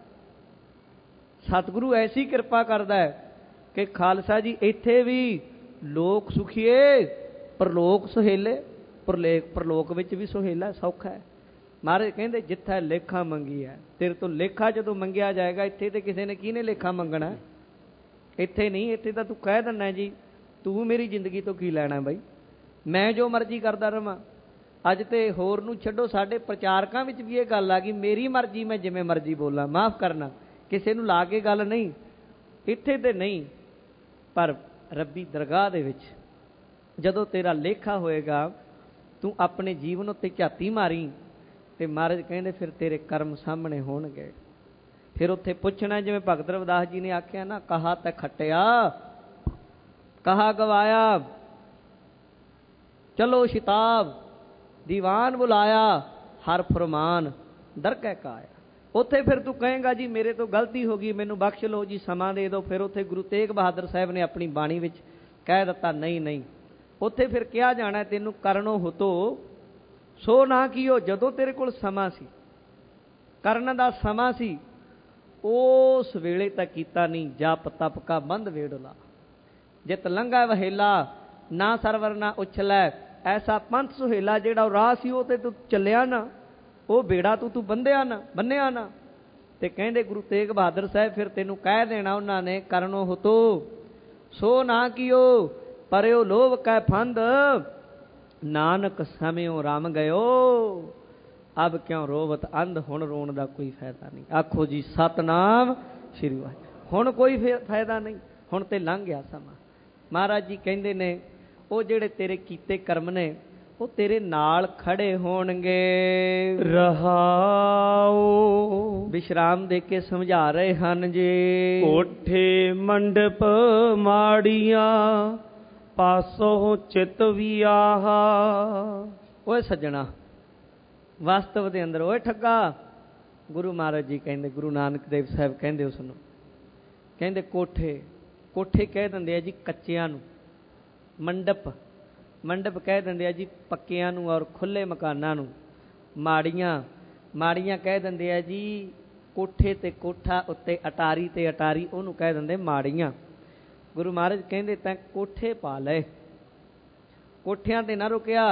सतगुरु ऐसी किरपा करता है कि खालसा जी इत्थे भी लोक सुखीए परलोक सुहेले, परलेख परलोक विच भी सुहेला सौखा है। महाराज कहते जिथे लेखा मंगी है, तेरे तो लेखा जदों मंगिया जाएगा, इत्थे तो किसी ने किने लेखा मंगना, इत्थे नहीं, इत्थे तो तू कह दिना जी तू मेरी जिंदगी तो की लैना बई, मैं जो मर्जी करदा रहां। अज तो होर नूं छड्डो, साडे प्रचारकां विच भी ये गल आ गई, मेरी मर्जी मैं जिवें मर्जी बोलां, माफ़ करना किसी नूं ला के गल नहीं, इत्थे ते नहीं, पर रब्बी दरगाह दे विच जदों तेरा लेखा होएगा, तू अपने जीवन उत्ते झाती मारी ते महाराज कहंदे फिर तेरे कर्म सामने होणगे। फिर उत्थे पुछना, जिवें भगत रविदास जी ने आख्या ना, कहा तै खट्टिया कहा गवाया, चलो शिताब दीवान बुलाया, हर फरमान दर कै का आया। उत्थे फिर तू कहेगा जी मेरे तो गलती हो गई, मैनू बख्श लो जी, समा दे दो। फिर उत्थे गुरु तेग बहादुर साहब ने अपनी बाणी विच कह दिता, नहीं नहीं, उत्थे फिर क्या जाना, तेनू करनो हुतो सो ना कीओ। जदों तेरे कोल समा सी, करन दा समा सी, उस वेले तां कीता नहीं। जप तप का बंद वेड़ला, जित लंघा वहेला, ना सरवर ना उछलै, ऐसा पंथ सुहेला जिहड़ा राह सी वो ते तू चलिया ना, वो बेड़ा तू तू बंधिया ना बन्निया ना। ते कहंदे गुरु तेग बहादुर साहब फिर तेनू कह देना उन्होंने, करनो हुतो सो ना कीओ, परयो लोभ कै फंद, नानक समयो राम गयो, अब क्यों रोवत अंध। हुण रोण दा कोई फायदा नहीं। आखो जी सतनाम श्री वाहिगुरू। हुण कोई फायदा नहीं, हुण ते लंघ गया समा। महाराज जी कहंदे ने ਉਹ ਜਿਹੜੇ ਤੇਰੇ ਕੀਤੇ ਕਰਮ ਨੇ ਉਹ ਤੇਰੇ ਨਾਲ ਖੜੇ ਹੋਣਗੇ। ਰਹਾਉ ਵਿਸ਼ਰਾਮ ਦੇ ਕੇ ਸਮਝਾ ਰਹੇ ਹਨ ਜੀ। ਕੋਠੇ ਮੰਡਪ ਮਾੜੀਆਂ ਪਾਸੋਂ ਚਿਤ ਵਿਆਹਾ। ਓਏ ਸੱਜਣਾ, ਵਾਸਤਵ ਦੇ ਅੰਦਰ ਓਏ ਠੱਗਾ, ਗੁਰੂ ਮਹਾਰਾਜ ਜੀ ਕਹਿੰਦੇ, ਗੁਰੂ ਨਾਨਕ ਦੇਵ ਸਾਹਿਬ ਕਹਿੰਦੇ ਉਸ ਨੂੰ, ਕਹਿੰਦੇ ਕੋਠੇ, ਕੋਠੇ ਕਹਿ ਦਿੰਦੇ ਆ ਜੀ ਕੱਚਿਆਂ ਨੂੰ, ਮੰਡਪ, ਮੰਡਪ ਕਹਿ ਦਿੰਦੇ ਆ ਜੀ ਪੱਕਿਆਂ ਨੂੰ ਔਰ ਖੁੱਲ੍ਹੇ ਮਕਾਨਾਂ ਨੂੰ। ਮਾੜੀਆਂ, ਮਾੜੀਆਂ ਕਹਿ ਦਿੰਦੇ ਆ ਜੀ ਕੋਠੇ ਤੇ ਕੋਠਾ ਉੱਤੇ ਅਟਾਰੀ ਤੇ ਅਟਾਰੀ, ਉਹਨੂੰ ਕਹਿ ਦਿੰਦੇ ਮਾੜੀਆਂ। ਗੁਰੂ ਮਹਾਰਾਜ ਕਹਿੰਦੇ ਤੈਂ ਕੋਠੇ ਪਾ ਲਏ, ਕੋਠਿਆਂ ਤੇ ਨਾ ਰੁਕਿਆ,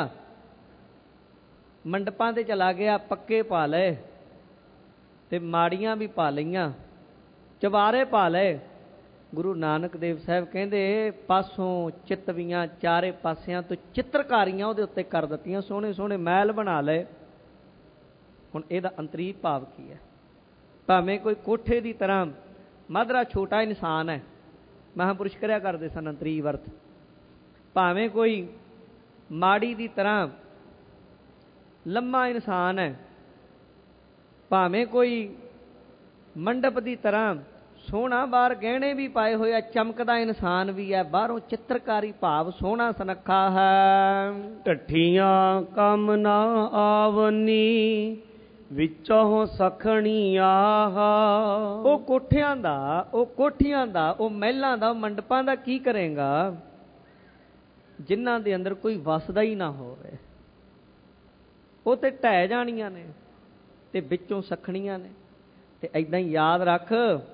ਮੰਡਪਾਂ ਤੇ ਚਲਾ ਗਿਆ, ਪੱਕੇ ਪਾ ਲਏ ਤੇ ਮਾੜੀਆਂ ਵੀ ਪਾ ਲਈਆਂ, ਚੁਬਾਰੇ ਪਾ ਲਏ। गुरु नानक देव साहब कहते पासों चितवियाँ, चारे पासियां तो चित्रकारियां उहदे उत्ते कर दित्तियां, सोहणे सोहणे महल बना लए। हुण इहदा अंतरीव भाव की है? भावें कोई कोठे की तरह माधरा छोटा इंसान है, महापुरुष करिया करदे सन अंतरीव अर्थ, भावें कोई माड़ी की तरह लम्मा इंसान है, भावें कोई मंडप की तरह सोहना बाहर गहने भी पाए हुए, चमकदा इंसान भी है, बाहरों चित्रकारी भाव सोहना सुनखा है। ढठियां कम ना आवनी विचों सखणी आहा। वो कोठियां दा, वो कोठियां दा, वो महलां दा, मंडपां दा की करेगा जिन्हां दे अंदर कोई वसदा ही ना होवे। वो ते ढह जाणियां ने ते विचों सखणियां ने। ते इदां ही याद रख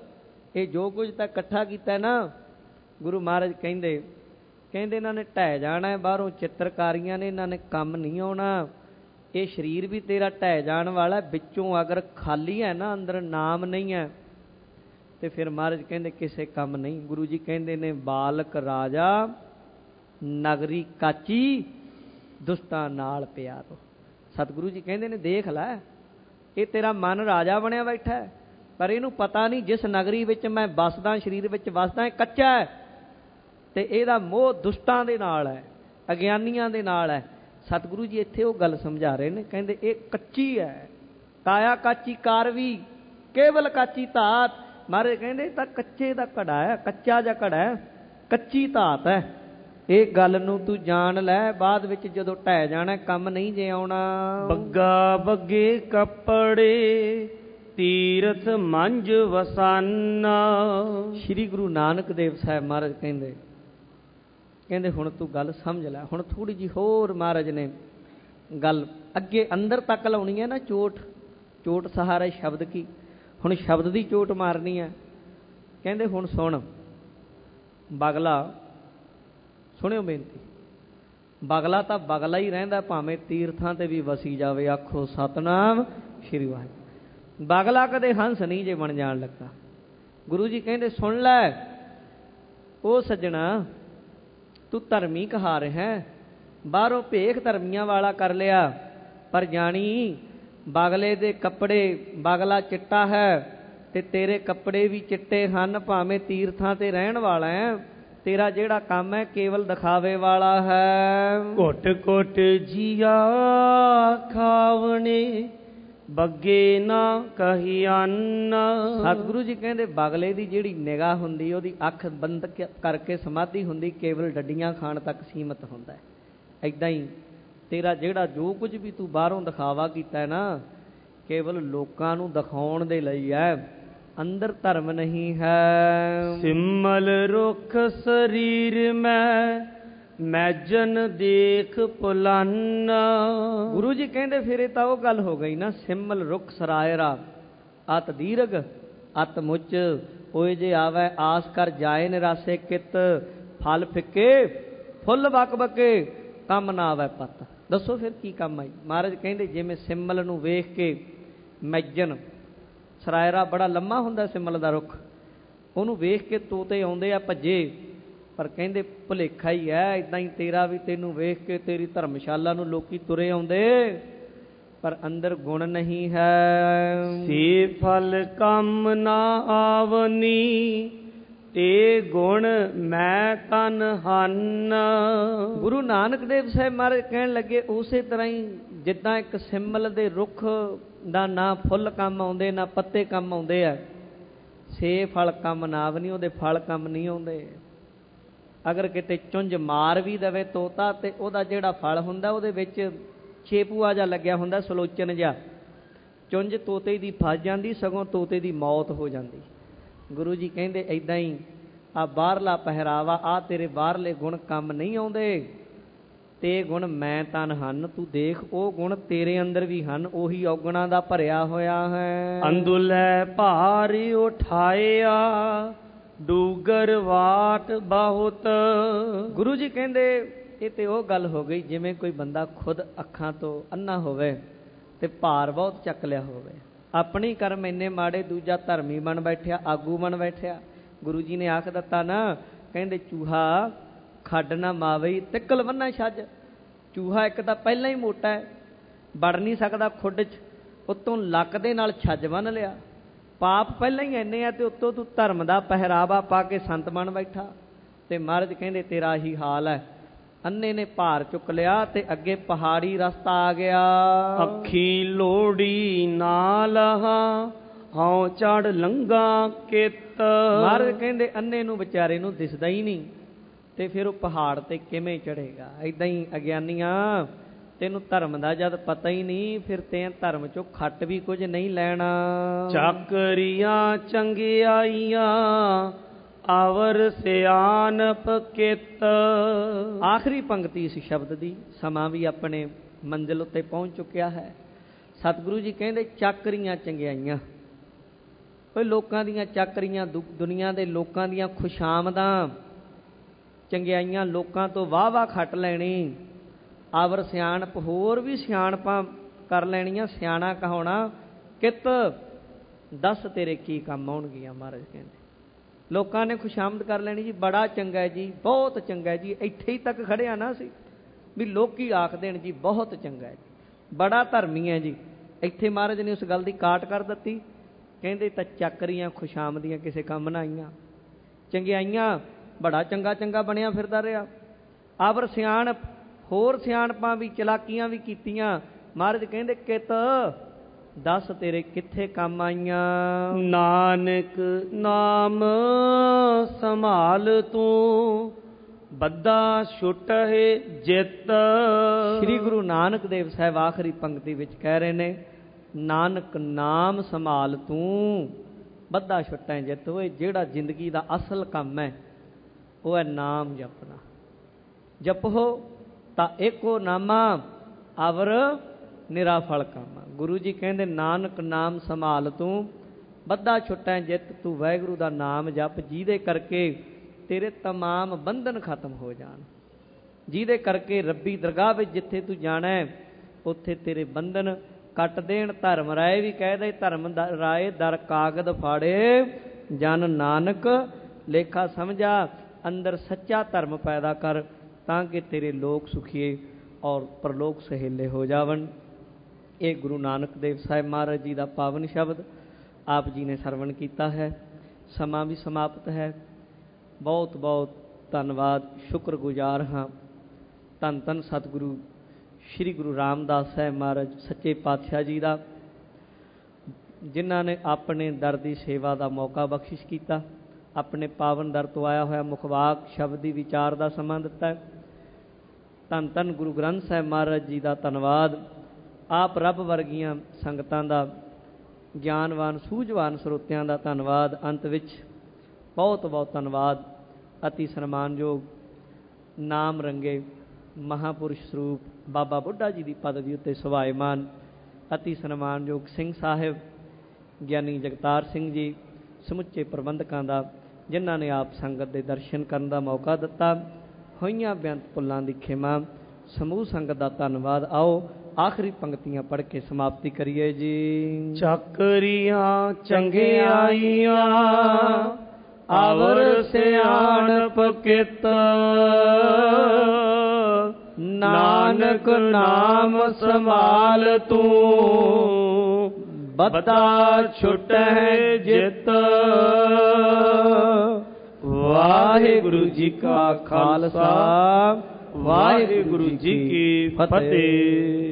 ਇਹ ਜੋ ਕੁਝ ਤਾਂ ਇਕੱਠਾ ਕੀਤਾ ਨਾ, ਗੁਰੂ ਮਹਾਰਾਜ ਕਹਿੰਦੇ ਕਹਿੰਦੇ ਇਹਨਾਂ ਨੇ ਢਹਿ ਜਾਣਾ, ਬਾਹਰੋਂ ਚਿੱਤਰਕਾਰੀਆਂ ਨੇ, ਇਹਨਾਂ ਨੇ ਕੰਮ ਨਹੀਂ ਆਉਣਾ। ਇਹ ਸਰੀਰ ਵੀ ਤੇਰਾ ਢਹਿ ਜਾਣ ਵਾਲਾ, ਵਿੱਚੋਂ ਅਗਰ ਖਾਲੀ ਹੈ ਨਾ, ਅੰਦਰ ਨਾਮ ਨਹੀਂ ਹੈ, ਤੇ ਫਿਰ ਮਹਾਰਾਜ ਕਹਿੰਦੇ ਕਿਸੇ ਕੰਮ ਨਹੀਂ। ਗੁਰੂ ਜੀ ਕਹਿੰਦੇ ਨੇ ਬਾਲਕ ਰਾਜਾ ਨਗਰੀ ਕਾਚੀ ਦੁਸ਼ਟਾਂ ਨਾਲ ਪਿਆਰੋ। ਸਤਿਗੁਰੂ ਜੀ ਕਹਿੰਦੇ ਨੇ ਦੇਖ ਲੈ, ਇਹ ਤੇਰਾ ਮਨ ਰਾਜਾ ਬਣਿਆ ਬੈਠਾ ਹੈ, ਪਰ ਇਹਨੂੰ ਪਤਾ ਨਹੀਂ ਜਿਸ ਨਗਰੀ ਵਿੱਚ ਮੈਂ ਵਸਦਾ, ਸਰੀਰ ਵਿੱਚ ਵਸਦਾ, ਇਹ ਕੱਚਾ ਹੈ, ਤੇ ਇਹਦਾ ਮੋਹ ਦੁਸ਼ਟਾਂ ਦੇ ਨਾਲ ਹੈ, ਅਗਿਆਨੀਆਂ ਦੇ ਨਾਲ ਹੈ। ਸਤਿਗੁਰੂ ਜੀ ਇੱਥੇ ਉਹ ਗੱਲ ਸਮਝਾ ਰਹੇ ਨੇ, ਕਹਿੰਦੇ ਇਹ ਕੱਚੀ ਹੈ, ਕਾਇਆ ਕਾਚੀ ਕਾਰਵੀ ਕੇਵਲ ਕਾਚੀ ਧਾਤ। ਮਹਾਰਾਜ ਕਹਿੰਦੇ ਤਾਂ ਕੱਚੇ ਦਾ ਘੜਾ ਹੈ, ਕੱਚਾ ਜਿਹਾ ਘੜਾ ਹੈ, ਕੱਚੀ ਧਾਤ ਹੈ। ਇਹ ਗੱਲ ਨੂੰ ਤੂੰ ਜਾਣ ਲੈ, ਬਾਅਦ ਵਿੱਚ ਜਦੋਂ ਢਹਿ ਜਾਣਾ ਕੰਮ ਨਹੀਂ ਜੇ ਆਉਣਾ। ਬੱਗਾ ਬੱਗੇ ਕੱਪੜੇ ਤੀਰਥ ਮੰਝ ਵਸਾਨਾ। ਸ਼੍ਰੀ ਗੁਰੂ ਨਾਨਕ ਦੇਵ ਸਾਹਿਬ ਮਹਾਰਾਜ ਕਹਿੰਦੇ ਕਹਿੰਦੇ ਹੁਣ ਤੂੰ ਗੱਲ ਸਮਝ ਲੈ। ਹੁਣ ਥੋੜ੍ਹੀ ਜਿਹੀ ਹੋਰ ਮਹਾਰਾਜ ਨੇ ਗੱਲ ਅੱਗੇ ਅੰਦਰ ਤੱਕ ਲਾਉਣੀ ਹੈ ਨਾ, ਚੋਟ ਚੋਟ ਸਹਾਰਾ ਸ਼ਬਦ ਕੀ, ਹੁਣ ਸ਼ਬਦ ਦੀ ਚੋਟ ਮਾਰਨੀ ਹੈ। ਕਹਿੰਦੇ ਹੁਣ ਸੁਣ ਬਗਲਾ, ਸੁਣਿਓ ਬੇਨਤੀ, ਬਗਲਾ ਤਾਂ ਬਗਲਾ ਹੀ ਰਹਿੰਦਾ, ਭਾਵੇਂ ਤੀਰਥਾਂ ਤੇ ਵੀ ਵਸੀ ਜਾਵੇ, ਆਖੋ ਸਤਨਾਮ ਸ਼੍ਰੀ ਵਾਹਿਗੁਰੂ। ਬਗਲਾ ਕਦੇ ਹੰਸ ਨਹੀਂ ਜੇ ਬਣ ਜਾਣ ਲੱਗਾ। ਗੁਰੂ ਜੀ ਕਹਿੰਦੇ ਸੁਣ ਲੈ ਉਹ ਸੱਜਣਾ, ਤੂੰ ਧਰਮੀ ਕਹਾ ਰਿਹਾ, ਬਾਹਰੋਂ ਭੇਖ ਧਰਮੀਆਂ ਵਾਲਾ ਕਰ ਲਿਆ, ਪਰ ਜਾਣੀ ਬਗਲੇ ਦੇ ਕੱਪੜੇ, ਬਗਲਾ ਚਿੱਟਾ ਹੈ ਤੇ ਤੇਰੇ ਕੱਪੜੇ ਵੀ ਚਿੱਟੇ ਹਨ, ਭਾਵੇਂ ਤੀਰਥਾਂ ਤੇ ਰਹਿਣ ਵਾਲਾ ਹੈ, ਤੇਰਾ ਜਿਹੜਾ ਕੰਮ ਹੈ ਕੇਵਲ ਦਿਖਾਵੇ ਵਾਲਾ ਹੈ। ਘੁੱਟ ਘੁੱਟ ਜੀਆ ਖਾਵਣੇ ਬੱਗੇ ਨਾ ਕਹੀਆਨ। ਸਤਿਗੁਰੂ ਜੀ ਕਹਿੰਦੇ ਬਗਲੇ ਦੀ ਜਿਹੜੀ ਨਿਗਾਹ ਹੁੰਦੀ, ਉਹਦੀ ਅੱਖ ਬੰਦ ਕਰਕੇ ਸਮਾਧੀ ਹੁੰਦੀ, ਕੇਵਲ ਡੱਡੀਆਂ ਖਾਣ ਤੱਕ ਸੀਮਤ ਹੁੰਦਾ ਹੈ। ਇੱਦਾਂ ਹੀ ਤੇਰਾ ਜਿਹੜਾ ਜੋ ਕੁਝ ਵੀ ਤੂੰ ਬਾਹਰੋਂ ਦਿਖਾਵਾ ਕੀਤਾ ਨਾ, ਕੇਵਲ ਲੋਕਾਂ ਨੂੰ ਦਿਖਾਉਣ ਦੇ ਲਈ ਹੈ, ਅੰਦਰ ਧਰਮ ਨਹੀਂ ਹੈ। ਸਿਮਲ ਰੁਖ ਸਰੀਰ ਮੈਂ ਮੈਜਨ ਦੇਖ ਪੁਲਾਨਾ। ਗੁਰੂ ਜੀ ਕਹਿੰਦੇ ਫਿਰ ਇਹ ਤਾਂ ਉਹ ਗੱਲ ਹੋ ਗਈ ਨਾ, ਸਿਮਲ ਰੁਖ ਸਰਾਇਰਾ ਅਤ ਦੀਰਘ ਅਤ ਮੁੱਚ ਹੋਏ ਜੇ ਆਵੈ ਆਸ ਕਰ ਜਾਏ ਨਿਰਾਸੇ ਕਿਤ ਫਲ ਫਿੱਕੇ ਫੁੱਲ ਬਕ ਬਕੇ ਕੰਮ ਨਾ ਆਵੈ ਪਤ। ਦੱਸੋ ਫਿਰ ਕੀ ਕੰਮ ਆਈ। ਮਹਾਰਾਜ ਕਹਿੰਦੇ ਜਿਵੇਂ ਸਿਮਲ ਨੂੰ ਵੇਖ ਕੇ ਮੈਜਨ, ਸਰਾਇਰਾ ਬੜਾ ਲੰਮਾ ਹੁੰਦਾ ਸਿਮਲ ਦਾ ਰੁੱਖ, ਉਹਨੂੰ ਵੇਖ ਕੇ ਤੋਤੇ ਆਉਂਦੇ ਆ ਭੱਜੇ, ਪਰ ਕਹਿੰਦੇ ਭੁਲੇਖਾ ਹੀ ਹੈ, ਇੱਦਾਂ ਹੀ ਤੇਰਾ ਵੀ, ਤੈਨੂੰ ਵੇਖ ਕੇ ਤੇਰੀ ਧਰਮਸ਼ਾਲਾ ਨੂੰ ਲੋਕੀ ਤੁਰੇ ਆਉਂਦੇ, ਪਰ ਅੰਦਰ ਗੁਣ ਨਹੀਂ ਹੈ। ਸੇ ਫਲ ਕੰਮ ਨਾ ਆਵਨੀ ਤੇ ਗੁਣ ਮੈਂ ਤਨ ਹਨ। ਗੁਰੂ ਨਾਨਕ ਦੇਵ ਸਾਹਿਬ ਮਹਾਰਾਜ ਕਹਿਣ ਲੱਗੇ ਉਸੇ ਤਰ੍ਹਾਂ ਹੀ ਜਿੱਦਾਂ ਇੱਕ ਸਿਮਲ ਦੇ ਰੁੱਖ ਦਾ ਨਾ ਫੁੱਲ ਕੰਮ ਆਉਂਦੇ ਨਾ ਪੱਤੇ ਕੰਮ ਆਉਂਦੇ ਆ, ਸੇ ਫਲ ਕੰਮ ਨਾ ਆਵਨੀ, ਉਹਦੇ ਫਲ ਕੰਮ ਨਹੀਂ ਆਉਂਦੇ। ਅਗਰ ਕਿਤੇ ਚੁੰਝ ਮਾਰ ਵੀ ਦੇਵੇ ਤੋਤਾ, ਤੇ ਉਹਦਾ ਜਿਹੜਾ ਫਲ ਹੁੰਦਾ ਉਹਦੇ ਵਿੱਚ ਛੇਪੂਆ ਜਿਹਾ ਲੱਗਿਆ ਹੁੰਦਾ, ਸਲੋਚਨ ਜਿਹਾ, ਚੁੰਝ ਤੋਤੇ ਦੀ ਫਸ ਜਾਂਦੀ, ਸਗੋਂ ਤੋਤੇ ਦੀ ਮੌਤ ਹੋ ਜਾਂਦੀ। ਗੁਰੂ ਜੀ ਕਹਿੰਦੇ ਇੱਦਾਂ ਹੀ ਆ ਬਾਹਰਲਾ ਪਹਿਰਾਵਾ, ਆ ਤੇਰੇ ਬਾਹਰਲੇ ਗੁਣ ਕੰਮ ਨਹੀਂ ਆਉਂਦੇ, ਤੇ ਗੁਣ ਮੈਂ ਤਨ ਹਨ। ਤੂੰ ਦੇਖ ਉਹ ਗੁਣ ਤੇਰੇ ਅੰਦਰ ਵੀ ਹਨ, ਉਹੀ ਔਗੁਣਾਂ ਦਾ ਭਰਿਆ ਹੋਇਆ ਹੈ। ਅੰਦੁਲੈ ਭਾਰ ਉਠਾਇਆ ਡੂਗਰ ਵਾਟ ਬਹੁਤ। ਗੁਰੂ ਜੀ ਕਹਿੰਦੇ ਇਹ ਤੇ ਉਹ ਗੱਲ ਹੋ ਗਈ ਜਿਵੇਂ ਕੋਈ ਬੰਦਾ ਖੁਦ ਅੱਖਾਂ ਤੋਂ ਅੰਨਾ ਹੋਵੇ ਤੇ ਭਾਰ ਬਹੁਤ ਚੱਕ ਲਿਆ ਹੋਵੇ, ਆਪਣੇ ਕਰਮ ਇੰਨੇ ਮਾੜੇ, ਦੂਜਾ ਧਰਮੀ ਬਣ ਬੈਠਿਆ, ਆਗੂ ਬਣ ਬੈਠਿਆ। ਗੁਰੂ ਜੀ ਨੇ ਆਖ ਦਿੱਤਾ ਨਾ, ਕਹਿੰਦੇ ਚੂਹਾ ਖੱਡ ਨਾ ਮਾਵੇ ਤਿੱਕਲ ਬੰਨਾ ਛੱਜ। ਚੂਹਾ ਇੱਕ ਤਾਂ ਪਹਿਲਾਂ ਹੀ ਮੋਟਾ ਹੈ, ਵੜ ਨਹੀਂ ਸਕਦਾ ਖੁੱਡ 'ਚ, ਉੱਤੋਂ ਲੱਕ ਦੇ ਨਾਲ ਛੱਜ ਬੰਨ ਲਿਆ, ਪਾਪ ਪਹਿਲਾਂ ਹੀ ਇੰਨੇ ਆ, ਤੇ ਉੱਤੋਂ ਤੂੰ ਧਰਮ ਦਾ ਪਹਿਰਾਵਾ ਪਾ ਕੇ ਸੰਤ ਬਣ ਬੈਠਾ। ਤੇ ਮਹਾਰਾਜ ਕਹਿੰਦੇ ਤੇਰਾ ਹੀ ਹਾਲ ਹੈ, ਅੰਨੇ ਨੇ ਭਾਰ ਚੁੱਕ ਲਿਆ ਤੇ ਅੱਗੇ ਪਹਾੜੀ ਰਸਤਾ ਆ ਗਿਆ। ਅੱਖੀ ਲੋੜੀ ਨਾ ਲਹਾ ਹਉ ਚੜ ਲੰਗਾ ਕਿਤ। ਮਹਾਰਾਜ ਕਹਿੰਦੇ ਅੰਨੇ ਨੂੰ ਵਿਚਾਰੇ ਨੂੰ ਦਿਸਦਾ ਹੀ ਨਹੀਂ, ਤੇ ਫਿਰ ਉਹ ਪਹਾੜ ਤੇ ਕਿਵੇਂ ਚੜ੍ਹੇਗਾ। ਏਦਾਂ ਹੀ ਅਗਿਆਨੀਆਂ, ਤੈਨੂੰ ਧਰਮ ਦਾ ਜਦ ਪਤਾ ਹੀ ਨਹੀਂ, ਫਿਰ ਤੇ ਧਰਮ ਚੋਂ ਖੱਟ ਵੀ ਕੁਝ ਨਹੀਂ ਲੈਣਾ। ਚਾਕਰੀਆਂ ਚੰਗਿਆਈਆਂ ਆਵਰ ਸਿਆਣਪ ਕਿਤ। ਆਖਰੀ ਪੰਕਤੀ ਇਸ ਸ਼ਬਦ ਦੀ, ਸਮਾਂ ਵੀ ਆਪਣੇ ਮੰਜ਼ਿਲ ਉੱਤੇ ਪਹੁੰਚ ਚੁੱਕਿਆ ਹੈ। ਸਤਿਗੁਰੂ ਜੀ ਕਹਿੰਦੇ ਚਾਕਰੀਆਂ ਚੰਗਿਆਈਆਂ, ਓਏ ਲੋਕਾਂ ਦੀਆਂ ਚਾਕਰੀਆਂ, ਦੁਨੀਆ ਦੇ ਲੋਕਾਂ ਦੀਆਂ ਖੁਸ਼ਾਮਦਾਂ, ਚੰਗਿਆਈਆਂ ਲੋਕਾਂ ਤੋਂ ਵਾਹ ਵਾਹ ਖੱਟ ਲੈਣੀ, ਆਵਰ ਸਿਆਣਪ ਹੋਰ ਵੀ ਸਿਆਣਪਾਂ ਕਰ ਲੈਣੀਆਂ, ਸਿਆਣਾ ਕਹਾਉਣਾ ਕਿਤ ਦੱਸ ਤੇਰੇ ਕੀ ਕੰਮ ਆਉਣਗੀਆਂ। ਮਹਾਰਾਜ ਕਹਿੰਦੇ ਲੋਕਾਂ ਨੇ ਖੁਸ਼ਾਮਦ ਕਰ ਲੈਣੀ ਜੀ, ਬੜਾ ਚੰਗਾ ਜੀ, ਬਹੁਤ ਚੰਗਾ ਜੀ। ਇੱਥੇ ਹੀ ਤੱਕ ਖੜਿਆ ਨਾ ਸੀ ਵੀ ਲੋਕੀ ਆਖ ਦੇਣ ਜੀ ਬਹੁਤ ਚੰਗਾ ਜੀ, ਬੜਾ ਧਰਮੀ ਹੈ ਜੀ। ਇੱਥੇ ਮਹਾਰਾਜ ਨੇ ਉਸ ਗੱਲ ਦੀ ਕਾਟ ਕਰ ਦਿੱਤੀ। ਕਹਿੰਦੇ ਤਾਂ ਚਾਕਰੀਆਂ ਖੁਸ਼ਾਮਦੀਆਂ ਕਿਸੇ ਕੰਮ ਨਾ ਆਈਆਂ, ਚੰਗਿਆਈਆਂ ਬੜਾ ਚੰਗਾ ਚੰਗਾ ਬਣਿਆ ਫਿਰਦਾ ਰਿਹਾ, ਆਵਰ ਸਿਆਣਪ ਹੋਰ ਸਿਆਣਪਾਂ ਵੀ, ਚਲਾਕੀਆਂ ਵੀ ਕੀਤੀਆਂ। ਮਹਾਰਾਜ ਕਹਿੰਦੇ ਕਿਤ ਦੱਸ ਤੇਰੇ ਕਿੱਥੇ ਕੰਮ ਆਈਆਂ। ਨਾਨਕ ਨਾਮ ਸੰਭਾਲ ਤੂੰ ਬੱਧਾ ਛੁਟਹਿ ਜਿੱਤ। ਸ੍ਰੀ ਗੁਰੂ ਨਾਨਕ ਦੇਵ ਸਾਹਿਬ ਆਖਰੀ ਪੰਕਤੀ ਵਿੱਚ ਕਹਿ ਰਹੇ ਨੇ, ਨਾਨਕ ਨਾਮ ਸੰਭਾਲ ਤੂੰ ਬੱਧਾ ਛੁਟੈ ਜਿੱਤ। ਓਏ ਜਿਹੜਾ ਜ਼ਿੰਦਗੀ ਦਾ ਅਸਲ ਕੰਮ ਹੈ ਉਹ ਹੈ ਨਾਮ ਜਪਣਾ। ਜਪੋ ਤਾਂ ਇੱਕੋ ਨਾਮਾ ਅਵਰ ਨਿਰਾਫਲ ਕੰਮ। ਗੁਰੂ ਜੀ ਕਹਿੰਦੇ ਨਾਨਕ ਨਾਮ ਸੰਭਾਲ ਤੂੰ ਬੱਧਾ ਛੁਟੈ ਜਿੱਤ। ਤੂੰ ਵਾਹਿਗੁਰੂ ਦਾ ਨਾਮ ਜਪ, ਜਿਹਦੇ ਕਰਕੇ ਤੇਰੇ ਤਮਾਮ ਬੰਧਨ ਖਤਮ ਹੋ ਜਾਣ, ਜਿਹਦੇ ਕਰਕੇ ਰੱਬੀ ਦਰਗਾਹ ਵਿੱਚ ਜਿੱਥੇ ਤੂੰ ਜਾਣਾ ਉੱਥੇ ਤੇਰੇ ਬੰਧਨ ਕੱਟ ਦੇਣ। ਧਰਮ ਰਾਏ ਵੀ ਕਹਿ ਦੇ, ਧਰਮ ਰਾਏ ਦਰ ਕਾਗਦ ਫਾੜੇ, ਜਨ ਨਾਨਕ ਲੇਖਾ ਸਮਝਾ। ਅੰਦਰ ਸੱਚਾ ਧਰਮ ਪੈਦਾ ਕਰ ਤਾਂ ਕਿ ਤੇਰੇ ਲੋਕ ਸੁਖੀਏ ਔਰ ਪਰਲੋਕ ਸਹੇਲੇ ਹੋ ਜਾਵਣ। ਇਹ ਗੁਰੂ ਨਾਨਕ ਦੇਵ ਸਾਹਿਬ ਮਹਾਰਾਜ ਜੀ ਦਾ ਪਾਵਨ ਸ਼ਬਦ ਆਪ ਜੀ ਨੇ ਸਰਵਣ ਕੀਤਾ ਹੈ। ਸਮਾਂ ਵੀ ਸਮਾਪਤ ਹੈ। ਬਹੁਤ ਬਹੁਤ ਧੰਨਵਾਦ, ਸ਼ੁਕਰਗੁਜ਼ਾਰ ਹਾਂ ਧੰਨ ਧੰਨ ਸਤਿਗੁਰੂ ਸ਼੍ਰੀ ਗੁਰੂ ਰਾਮਦਾਸ ਸਾਹਿਬ ਮਹਾਰਾਜ ਸੱਚੇ ਪਾਤਸ਼ਾਹ ਜੀ ਦਾ, ਜਿਨ੍ਹਾਂ ਨੇ ਆਪਣੇ ਦਰ ਦੀ ਸੇਵਾ ਦਾ ਮੌਕਾ ਬਖਸ਼ਿਸ਼ ਕੀਤਾ, ਆਪਣੇ ਪਾਵਨ ਦਰ ਤੋਂ ਆਇਆ ਹੋਇਆ ਮੁਖਵਾਕ ਸ਼ਬਦ ਦੀ ਵਿਚਾਰ ਦਾ ਸਮਾਂ ਦਿੱਤਾ। ਧੰਨ ਧੰਨ ਗੁਰੂ ਗ੍ਰੰਥ ਸਾਹਿਬ ਮਹਾਰਾਜ ਜੀ ਦਾ ਧੰਨਵਾਦ। ਆਪ ਰੱਬ ਵਰਗੀਆਂ ਸੰਗਤਾਂ ਦਾ, ਗਿਆਨਵਾਨ ਸੂਝਵਾਨ ਸਰੋਤਿਆਂ ਦਾ ਧੰਨਵਾਦ। ਅੰਤ ਵਿੱਚ ਬਹੁਤ ਬਹੁਤ ਧੰਨਵਾਦ ਅਤੀ ਸਨਮਾਨਯੋਗ ਨਾਮ ਰੰਗੇ ਮਹਾਂਪੁਰਸ਼ ਸਰੂਪ ਬਾਬਾ ਬੁੱਢਾ ਜੀ ਦੀ ਪਦਵੀ ਉੱਤੇ ਸੁਭਾਏਮਾਨ ਅਤੀ ਸਨਮਾਨਯੋਗ ਸਿੰਘ ਸਾਹਿਬ ਗਿਆਨੀ ਜਗਤਾਰ ਸਿੰਘ ਜੀ, ਸਮੁੱਚੇ ਪ੍ਰਬੰਧਕਾਂ ਦਾ, ਜਿਨ੍ਹਾਂ ਨੇ ਆਪ ਸੰਗਤ ਦੇ ਦਰਸ਼ਨ ਕਰਨ ਦਾ ਮੌਕਾ ਦਿੱਤਾ। ਹੋਈਆਂ ਬੇਅੰਤ ਭੁੱਲਾਂ ਦੀ ਖਿਮਾ। ਸਮੂਹ ਸੰਗਤ ਦਾ ਧੰਨਵਾਦ। ਆਓ ਆਖਰੀ ਪੰਕਤੀਆਂ ਪੜ੍ਹ ਕੇ ਸਮਾਪਤੀ ਕਰੀਏ ਜੀ। ਚਾਕਰੀਆਂ ਚੰਗਿਆਈਆਂ ਆਵਰ ਸਿਆਣਪ ਕਿਤ, ਨਾਨਕ ਨਾਮ ਸੰਭਾਲ ਤੂੰ ਬੱਧਾ ਛੁਟੈ ਜਿੱਤ। ਵਾਹਿਗੁਰੂ ਜੀ ਕਾ ਖਾਲਸਾ, ਵਾਹਿਗੁਰੂ ਜੀ ਕੀ ਫਤਿਹ।